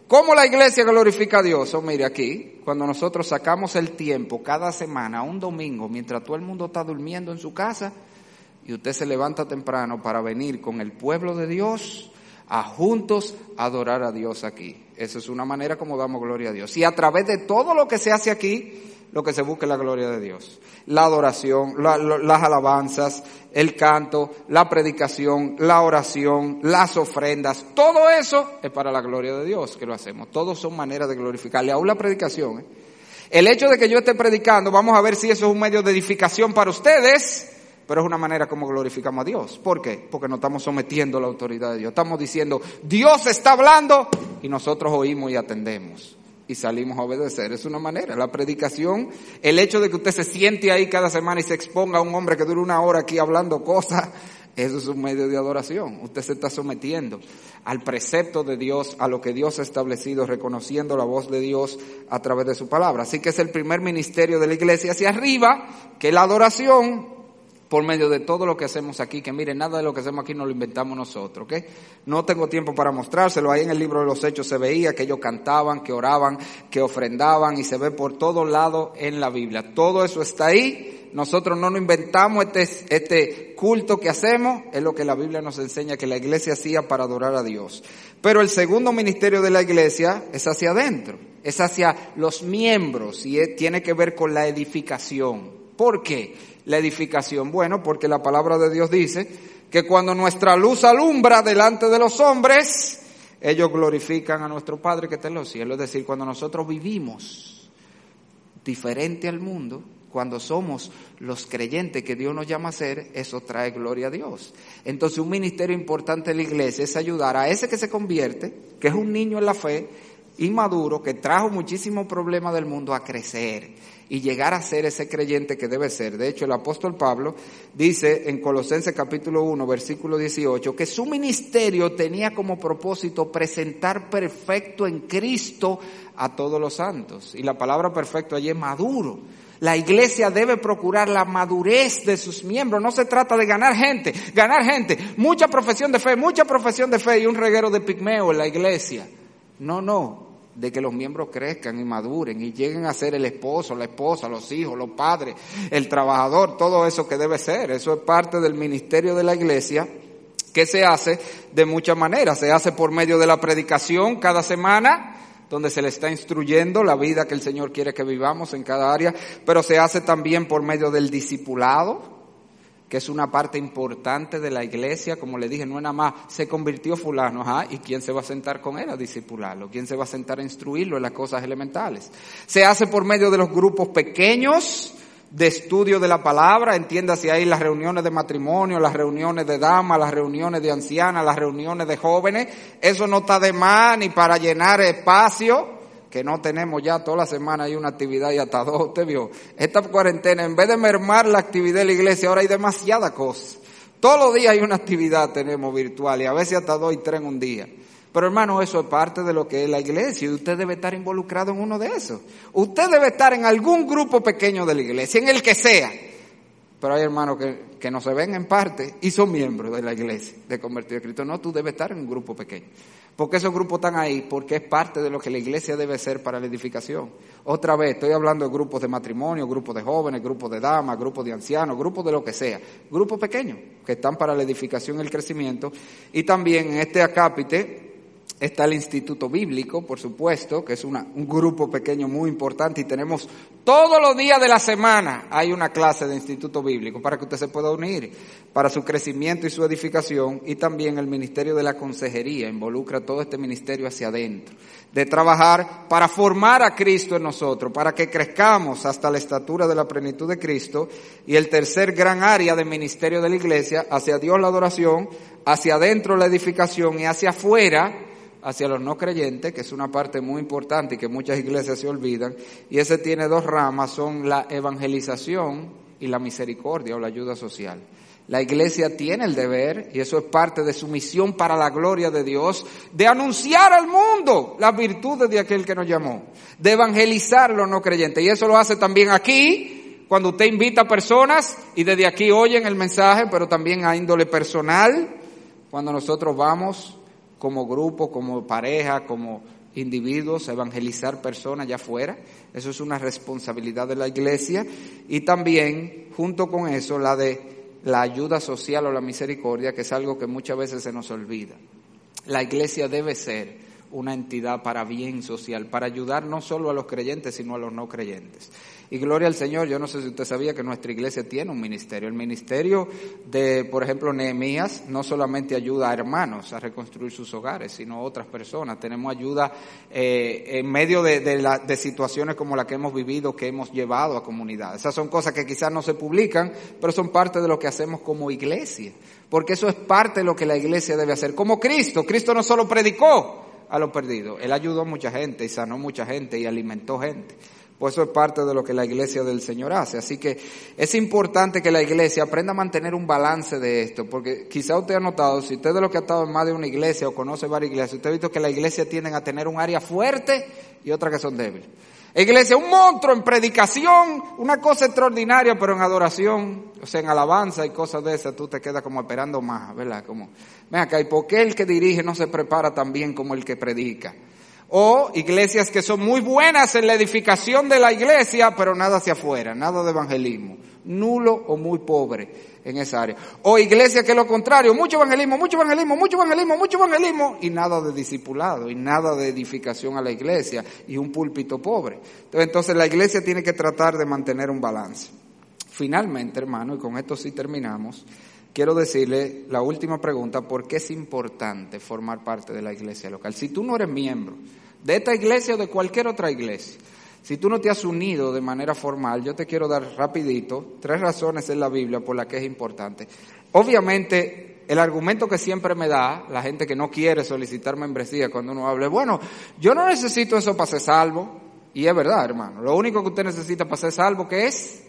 ¿Cómo la iglesia glorifica a Dios? Oh, mire aquí, cuando nosotros sacamos el tiempo cada semana, un domingo, mientras todo el mundo está durmiendo en su casa, y usted se levanta temprano para venir con el pueblo de Dios a juntos adorar a Dios aquí. Esa es una manera como damos gloria a Dios. Y a través de todo lo que se hace aquí, lo que se busca es la gloria de Dios. La adoración, la, la, las alabanzas, el canto, la predicación, la oración, las ofrendas, todo eso es para la gloria de Dios que lo hacemos. Todos son maneras de glorificarle, aún la predicación. ¿eh? El hecho de que yo esté predicando, vamos a ver si eso es un medio de edificación para ustedes, pero es una manera como glorificamos a Dios. ¿Por qué? Porque no estamos sometiendo a la autoridad de Dios. Estamos diciendo, Dios está hablando y nosotros oímos y atendemos. Y salimos a obedecer. Es una manera. La predicación, el hecho de que usted se siente ahí cada semana y se exponga a un hombre que dure una hora aquí hablando cosas, eso es un medio de adoración. Usted se está sometiendo al precepto de Dios, a lo que Dios ha establecido, reconociendo la voz de Dios a través de su palabra. Así que es el primer ministerio de la iglesia hacia arriba, que es la adoración, por medio de todo lo que hacemos aquí, que miren, nada de lo que hacemos aquí nos lo inventamos nosotros, ¿ok? No tengo tiempo para mostrárselo, ahí en el libro de los Hechos se veía que ellos cantaban, que oraban, que ofrendaban, y se ve por todos lados en la Biblia. Todo eso está ahí, nosotros no nos inventamos este, este culto que hacemos, es lo que la Biblia nos enseña que la iglesia hacía para adorar a Dios. Pero el segundo ministerio de la iglesia es hacia adentro, es hacia los miembros, y es, tiene que ver con la edificación. ¿Por qué? La edificación, bueno, porque la palabra de Dios dice que cuando nuestra luz alumbra delante de los hombres, ellos glorifican a nuestro Padre que está en los cielos. Es decir, cuando nosotros vivimos diferente al mundo, cuando somos los creyentes que Dios nos llama a ser, eso trae gloria a Dios. Entonces, un ministerio importante de la iglesia es ayudar a ese que se convierte, que es un niño en la fe, inmaduro, que trajo muchísimos problemas del mundo, a crecer y llegar a ser ese creyente que debe ser. De hecho, el apóstol Pablo dice en Colosenses capítulo uno, versículo dieciocho, que su ministerio tenía como propósito presentar perfecto en Cristo a todos los santos. Y la palabra perfecto allí es maduro. La iglesia debe procurar la madurez de sus miembros. No se trata de ganar gente, ganar gente, mucha profesión de fe, mucha profesión de fe y un reguero de pigmeo en la iglesia. No, no. De que los miembros crezcan y maduren y lleguen a ser el esposo, la esposa, los hijos, los padres, el trabajador, todo eso que debe ser. Eso es parte del ministerio de la iglesia, que se hace de muchas maneras. Se hace por medio de la predicación cada semana, donde se le está instruyendo la vida que el Señor quiere que vivamos en cada área, pero se hace también por medio del discipulado, que es una parte importante de la iglesia. Como le dije, no es nada más se convirtió fulano, ajá, y quién se va a sentar con él a discipularlo, quién se va a sentar a instruirlo en las cosas elementales. Se hace por medio de los grupos pequeños de estudio de la palabra, entiéndase ahí las reuniones de matrimonio, las reuniones de damas, las reuniones de ancianas, las reuniones de jóvenes. Eso no está de más ni para llenar espacio, que no tenemos ya toda la semana hay una actividad y hasta dos, usted vio. Esta cuarentena, en vez de mermar la actividad de la iglesia, ahora hay demasiada cosa. Todos los días hay una actividad tenemos virtual y a veces hasta dos y tres en un día. Pero hermano, eso es parte de lo que es la iglesia y usted debe estar involucrado en uno de esos. Usted debe estar en algún grupo pequeño de la iglesia, en el que sea. Pero hay hermanos que, que no se ven en parte y son miembros de la iglesia de Convertido a Cristo. No, tú debes estar en un grupo pequeño. ¿Por qué esos grupos están ahí? Porque es parte de lo que la iglesia debe ser para la edificación. Otra vez, estoy hablando de grupos de matrimonio, grupos de jóvenes, grupos de damas, grupos de ancianos, grupos de lo que sea. Grupos pequeños que están para la edificación y el crecimiento. Y también en este acápite está el Instituto Bíblico, por supuesto, que es una, un grupo pequeño muy importante y tenemos todos los días de la semana hay una clase de Instituto Bíblico para que usted se pueda unir para su crecimiento y su edificación. Y también el Ministerio de la Consejería involucra todo este ministerio hacia adentro, de trabajar para formar a Cristo en nosotros, para que crezcamos hasta la estatura de la plenitud de Cristo. Y el tercer gran área del ministerio de la iglesia, hacia Dios la adoración, hacia adentro la edificación y hacia afuera hacia los no creyentes, que es una parte muy importante y que muchas iglesias se olvidan, y ese tiene dos ramas, son la evangelización y la misericordia o la ayuda social. La iglesia tiene el deber, y eso es parte de su misión para la gloria de Dios, de anunciar al mundo las virtudes de aquel que nos llamó, de evangelizar a los no creyentes, y eso lo hace también aquí, cuando usted invita a personas y desde aquí oyen el mensaje, pero también a índole personal, cuando nosotros vamos como grupo, como pareja, como individuos, a evangelizar personas allá afuera. Eso es una responsabilidad de la iglesia. Y también, junto con eso, la de la ayuda social o la misericordia, que es algo que muchas veces se nos olvida. La iglesia debe ser una entidad para bien social, para ayudar no solo a los creyentes, sino a los no creyentes. Y gloria al Señor, yo no sé si usted sabía que nuestra iglesia tiene un ministerio. El ministerio de, por ejemplo, Nehemías, no solamente ayuda a hermanos a reconstruir sus hogares, sino a otras personas. Tenemos ayuda eh, en medio de, de, la, de situaciones como la que hemos vivido, que hemos llevado a comunidades. Esas son cosas que quizás no se publican, pero son parte de lo que hacemos como iglesia. Porque eso es parte de lo que la iglesia debe hacer. Como Cristo, Cristo no solo predicó a los perdidos, Él ayudó a mucha gente y sanó mucha gente y alimentó gente. Pues eso es parte de lo que la iglesia del Señor hace. Así que es importante que la iglesia aprenda a mantener un balance de esto, porque quizá usted ha notado, si usted es de lo que ha estado en más de una iglesia o conoce varias iglesias, usted ha visto que la iglesia tienden a tener un área fuerte y otra que son débiles. La iglesia es un monstruo en predicación, una cosa extraordinaria, pero en adoración, o sea, en alabanza y cosas de esas, tú te quedas como esperando más, ¿verdad? Como, ven acá, ¿y por qué el que dirige no se prepara tan bien como el que predica? O iglesias que son muy buenas en la edificación de la iglesia, pero nada hacia afuera, nada de evangelismo, nulo o muy pobre en esa área. O iglesias que es lo contrario, mucho evangelismo, mucho evangelismo, mucho evangelismo, mucho evangelismo, y nada de discipulado, y nada de edificación a la iglesia, y un púlpito pobre. Entonces la iglesia tiene que tratar de mantener un balance. Finalmente, hermano, y con esto sí terminamos, quiero decirle la última pregunta: ¿por qué es importante formar parte de la iglesia local? Si tú no eres miembro de esta iglesia o de cualquier otra iglesia, si tú no te has unido de manera formal, yo te quiero dar rapidito tres razones en la Biblia por las que es importante. Obviamente, el argumento que siempre me da la gente que no quiere solicitar membresía cuando uno hable, bueno, yo no necesito eso para ser salvo. Y es verdad, hermano, lo único que usted necesita para ser salvo, ¿qué es?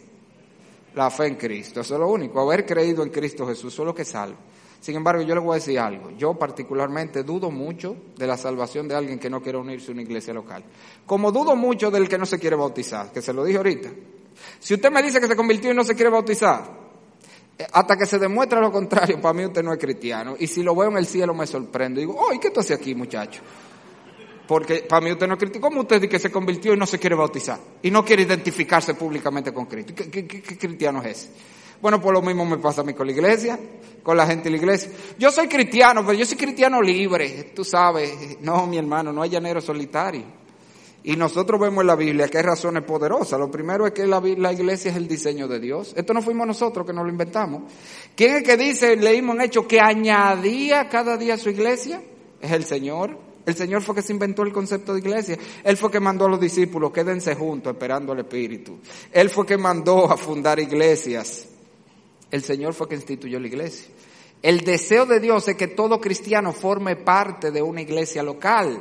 La fe en Cristo, eso es lo único, haber creído en Cristo Jesús, eso es lo que salva. Sin embargo, yo les voy a decir algo, yo particularmente dudo mucho de la salvación de alguien que no quiere unirse a una iglesia local. Como dudo mucho del que no se quiere bautizar, que se lo dije ahorita. Si usted me dice que se convirtió y no se quiere bautizar, hasta que se demuestre lo contrario, para mí usted no es cristiano. Y si lo veo en el cielo me sorprendo, digo, ¡ay, qué tú haces aquí, muchacho! Porque para mí usted no es cristiano. ¿Cómo usted dice que se convirtió y no se quiere bautizar? Y no quiere identificarse públicamente con Cristo. ¿Qué, qué, qué, qué cristiano es ese? Bueno, pues lo mismo me pasa a mí con la iglesia, con la gente de la iglesia. Yo soy cristiano, pero yo soy cristiano libre, tú sabes. No, mi hermano, no hay llanero solitario. Y nosotros vemos en la Biblia que hay razones poderosas. Lo primero es que la, la iglesia es el diseño de Dios. Esto no fuimos nosotros que nos lo inventamos. ¿Quién es el que dice, leímos en Hechos, que añadía cada día a su iglesia? Es el Señor. El Señor fue que se inventó el concepto de iglesia. Él fue que mandó a los discípulos, quédense juntos esperando al Espíritu. Él fue que mandó a fundar iglesias. El Señor fue que instituyó la iglesia. El deseo de Dios es que todo cristiano forme parte de una iglesia local.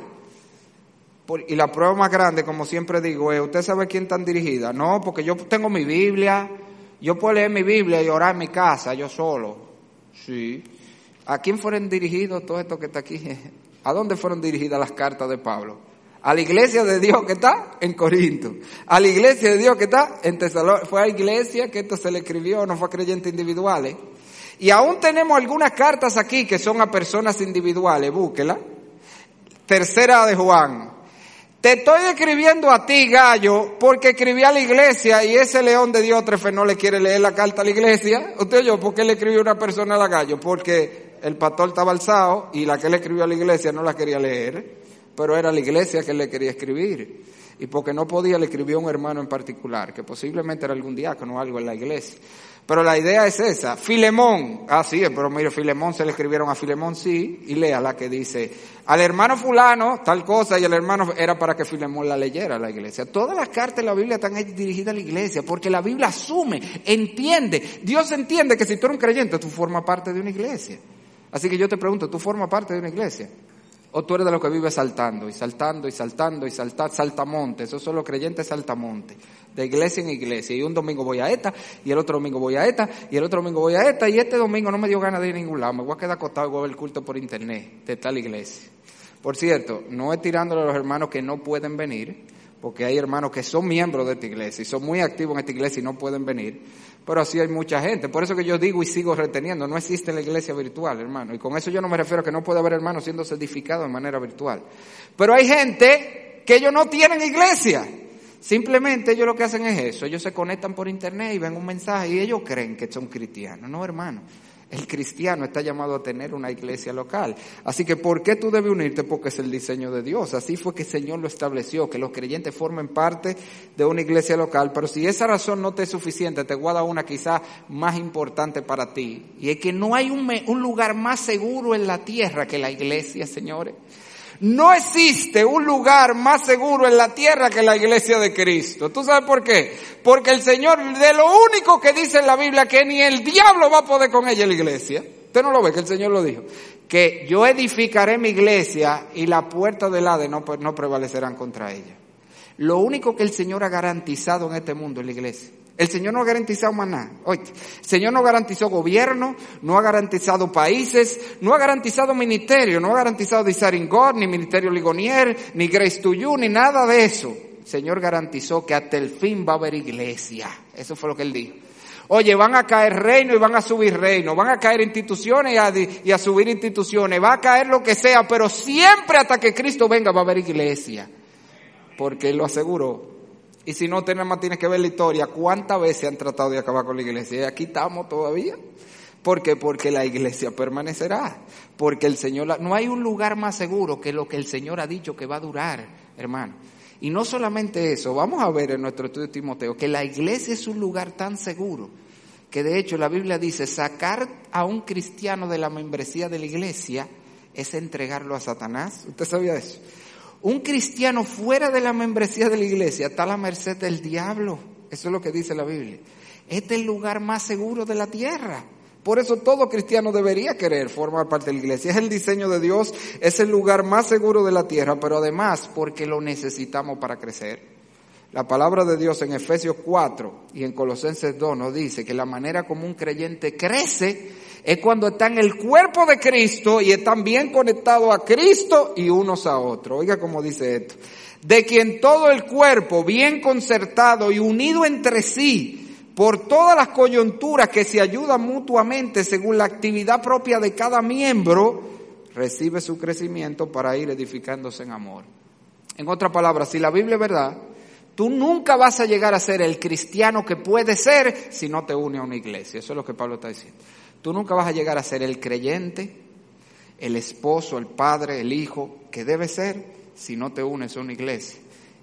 Y la prueba más grande, como siempre digo, es, ¿usted sabe quién están dirigidas? No, porque yo tengo mi Biblia, yo puedo leer mi Biblia y orar en mi casa, yo solo. Sí. ¿A quién fueron dirigidos todo esto que está aquí? ¿A dónde fueron dirigidas las cartas de Pablo? A la iglesia de Dios que está en Corinto. A la iglesia de Dios que está en Tesalónica. Fue a la iglesia que esto se le escribió, no fue a creyentes individuales. Y aún tenemos algunas cartas aquí que son a personas individuales, búsquela. Tercera de Juan. Te estoy escribiendo a ti, Gallo, porque escribí a la iglesia y ese león de Diótrefe no le quiere leer la carta a la iglesia. ¿Usted oyó por qué le escribió una persona a la Gallo? Porque el pastor estaba alzado y la que le escribió a la iglesia no la quería leer, pero era la iglesia que le quería escribir. Y porque no podía, le escribió a un hermano en particular, que posiblemente era algún diácono o algo en la iglesia. Pero la idea es esa. Filemón, ah sí, pero mire, Filemón se le escribieron a Filemón, sí, y lea la que dice, al hermano fulano, tal cosa, y el hermano era para que Filemón la leyera a la iglesia. Todas las cartas de la Biblia están dirigidas a la iglesia, porque la Biblia asume, entiende, Dios entiende que si tú eres un creyente, tú formas parte de una iglesia. Así que yo te pregunto, ¿tú formas parte de una iglesia? ¿O tú eres de los que vive saltando y saltando y saltando y saltar, saltamontes? Esos son los creyentes saltamontes, de iglesia en iglesia. Y un domingo voy a esta, y el otro domingo voy a esta, y el otro domingo voy a esta, y este domingo no me dio ganas de ir a ningún lado. Me voy a quedar acostado y voy a ver el culto por internet de tal iglesia. Por cierto, no es tirándole a los hermanos que no pueden venir, porque hay hermanos que son miembros de esta iglesia y son muy activos en esta iglesia y no pueden venir, pero así hay mucha gente. Por eso que yo digo y sigo reteniendo, no existe la iglesia virtual, hermano, y con eso yo no me refiero a que no puede haber hermanos siendo edificados de manera virtual, pero hay gente que ellos no tienen iglesia. Simplemente ellos lo que hacen es eso, ellos se conectan por internet y ven un mensaje y ellos creen que son cristianos. No, hermano, el cristiano está llamado a tener una iglesia local. Así que, ¿por qué tú debes unirte? Porque es el diseño de Dios. Así fue que el Señor lo estableció, que los creyentes formen parte de una iglesia local. Pero si esa razón no te es suficiente, te voy a dar una quizá más importante para ti. Y es que no hay un, un lugar más seguro en la tierra que la iglesia, señores. No existe un lugar más seguro en la tierra que la iglesia de Cristo. ¿Tú sabes por qué? Porque el Señor, de lo único que dice en la Biblia, que ni el diablo va a poder con ella la iglesia. Usted no lo ve, que el Señor lo dijo. Que yo edificaré mi iglesia y la puerta del Hades no, no prevalecerán contra ella. Lo único que el Señor ha garantizado en este mundo es la iglesia. El Señor no ha garantizado más nada. Oye, el Señor no garantizó gobierno, no ha garantizado países, no ha garantizado ministerio, no ha garantizado Desiring God, ni Ministerio Ligonier, ni Grace to You, ni nada de eso. El Señor garantizó que hasta el fin va a haber iglesia. Eso fue lo que Él dijo. Oye, van a caer reinos y van a subir reinos, van a caer instituciones y a, y a subir instituciones, va a caer lo que sea, pero siempre hasta que Cristo venga va a haber iglesia. Porque Él lo aseguró. Y si no, más tienes que ver la historia, cuántas veces han tratado de acabar con la iglesia. Y aquí estamos todavía. ¿Por qué? Porque la iglesia permanecerá. Porque el Señor, no hay un lugar más seguro que lo que el Señor ha dicho que va a durar, hermano. Y no solamente eso, vamos a ver en nuestro estudio de Timoteo que la iglesia es un lugar tan seguro que de hecho la Biblia dice, sacar a un cristiano de la membresía de la iglesia es entregarlo a Satanás. ¿Usted sabía eso? Un cristiano fuera de la membresía de la iglesia está a la merced del diablo. Eso es lo que dice la Biblia. Este es el lugar más seguro de la tierra. Por eso todo cristiano debería querer formar parte de la iglesia. Es el diseño de Dios, es el lugar más seguro de la tierra, pero además porque lo necesitamos para crecer. La palabra de Dios en Efesios cuatro y en Colosenses dos nos dice que la manera como un creyente crece es cuando está en el cuerpo de Cristo y están bien conectados a Cristo y unos a otros. Oiga cómo dice esto. De quien todo el cuerpo, bien concertado y unido entre sí, por todas las coyunturas que se ayudan mutuamente según la actividad propia de cada miembro, recibe su crecimiento para ir edificándose en amor. En otras palabras, si la Biblia es verdad, tú nunca vas a llegar a ser el cristiano que puedes ser si no te unes a una iglesia. Eso es lo que Pablo está diciendo. Tú nunca vas a llegar a ser el creyente, el esposo, el padre, el hijo, que debe ser si no te unes a una iglesia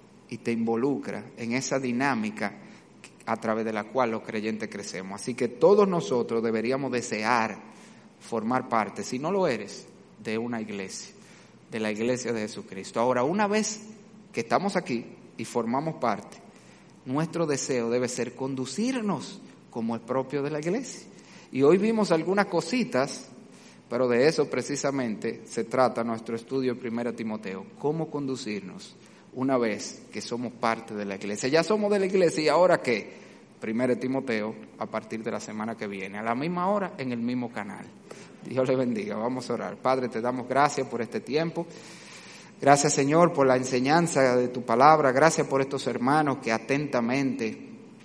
y te involucra en esa dinámica a través de la cual los creyentes crecemos. Así que todos nosotros deberíamos desear formar parte, si no lo eres, de una iglesia, de la iglesia de Jesucristo. Ahora, una vez que estamos aquí y formamos parte, nuestro deseo debe ser conducirnos como el propio de la iglesia. Y hoy vimos algunas cositas, pero de eso precisamente se trata nuestro estudio en primera Timoteo. Cómo conducirnos una vez que somos parte de la iglesia. Ya somos de la iglesia, ¿y ahora qué? primera Timoteo a partir de la semana que viene, a la misma hora, en el mismo canal. Dios le bendiga. Vamos a orar. Padre, te damos gracias por este tiempo. Gracias, Señor, por la enseñanza de tu palabra. Gracias por estos hermanos que atentamente,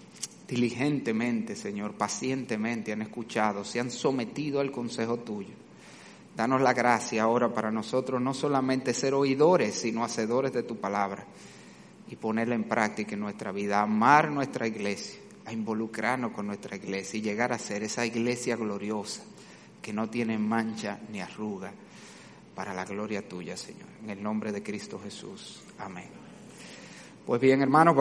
diligentemente, Señor, pacientemente han escuchado, se han sometido al consejo tuyo. Danos la gracia ahora para nosotros no solamente ser oidores, sino hacedores de tu palabra y ponerla en práctica en nuestra vida, amar nuestra iglesia, a involucrarnos con nuestra iglesia y llegar a ser esa iglesia gloriosa que no tiene mancha ni arruga, para la gloria tuya, Señor. En el nombre de Cristo Jesús. Amén. Pues bien, hermanos,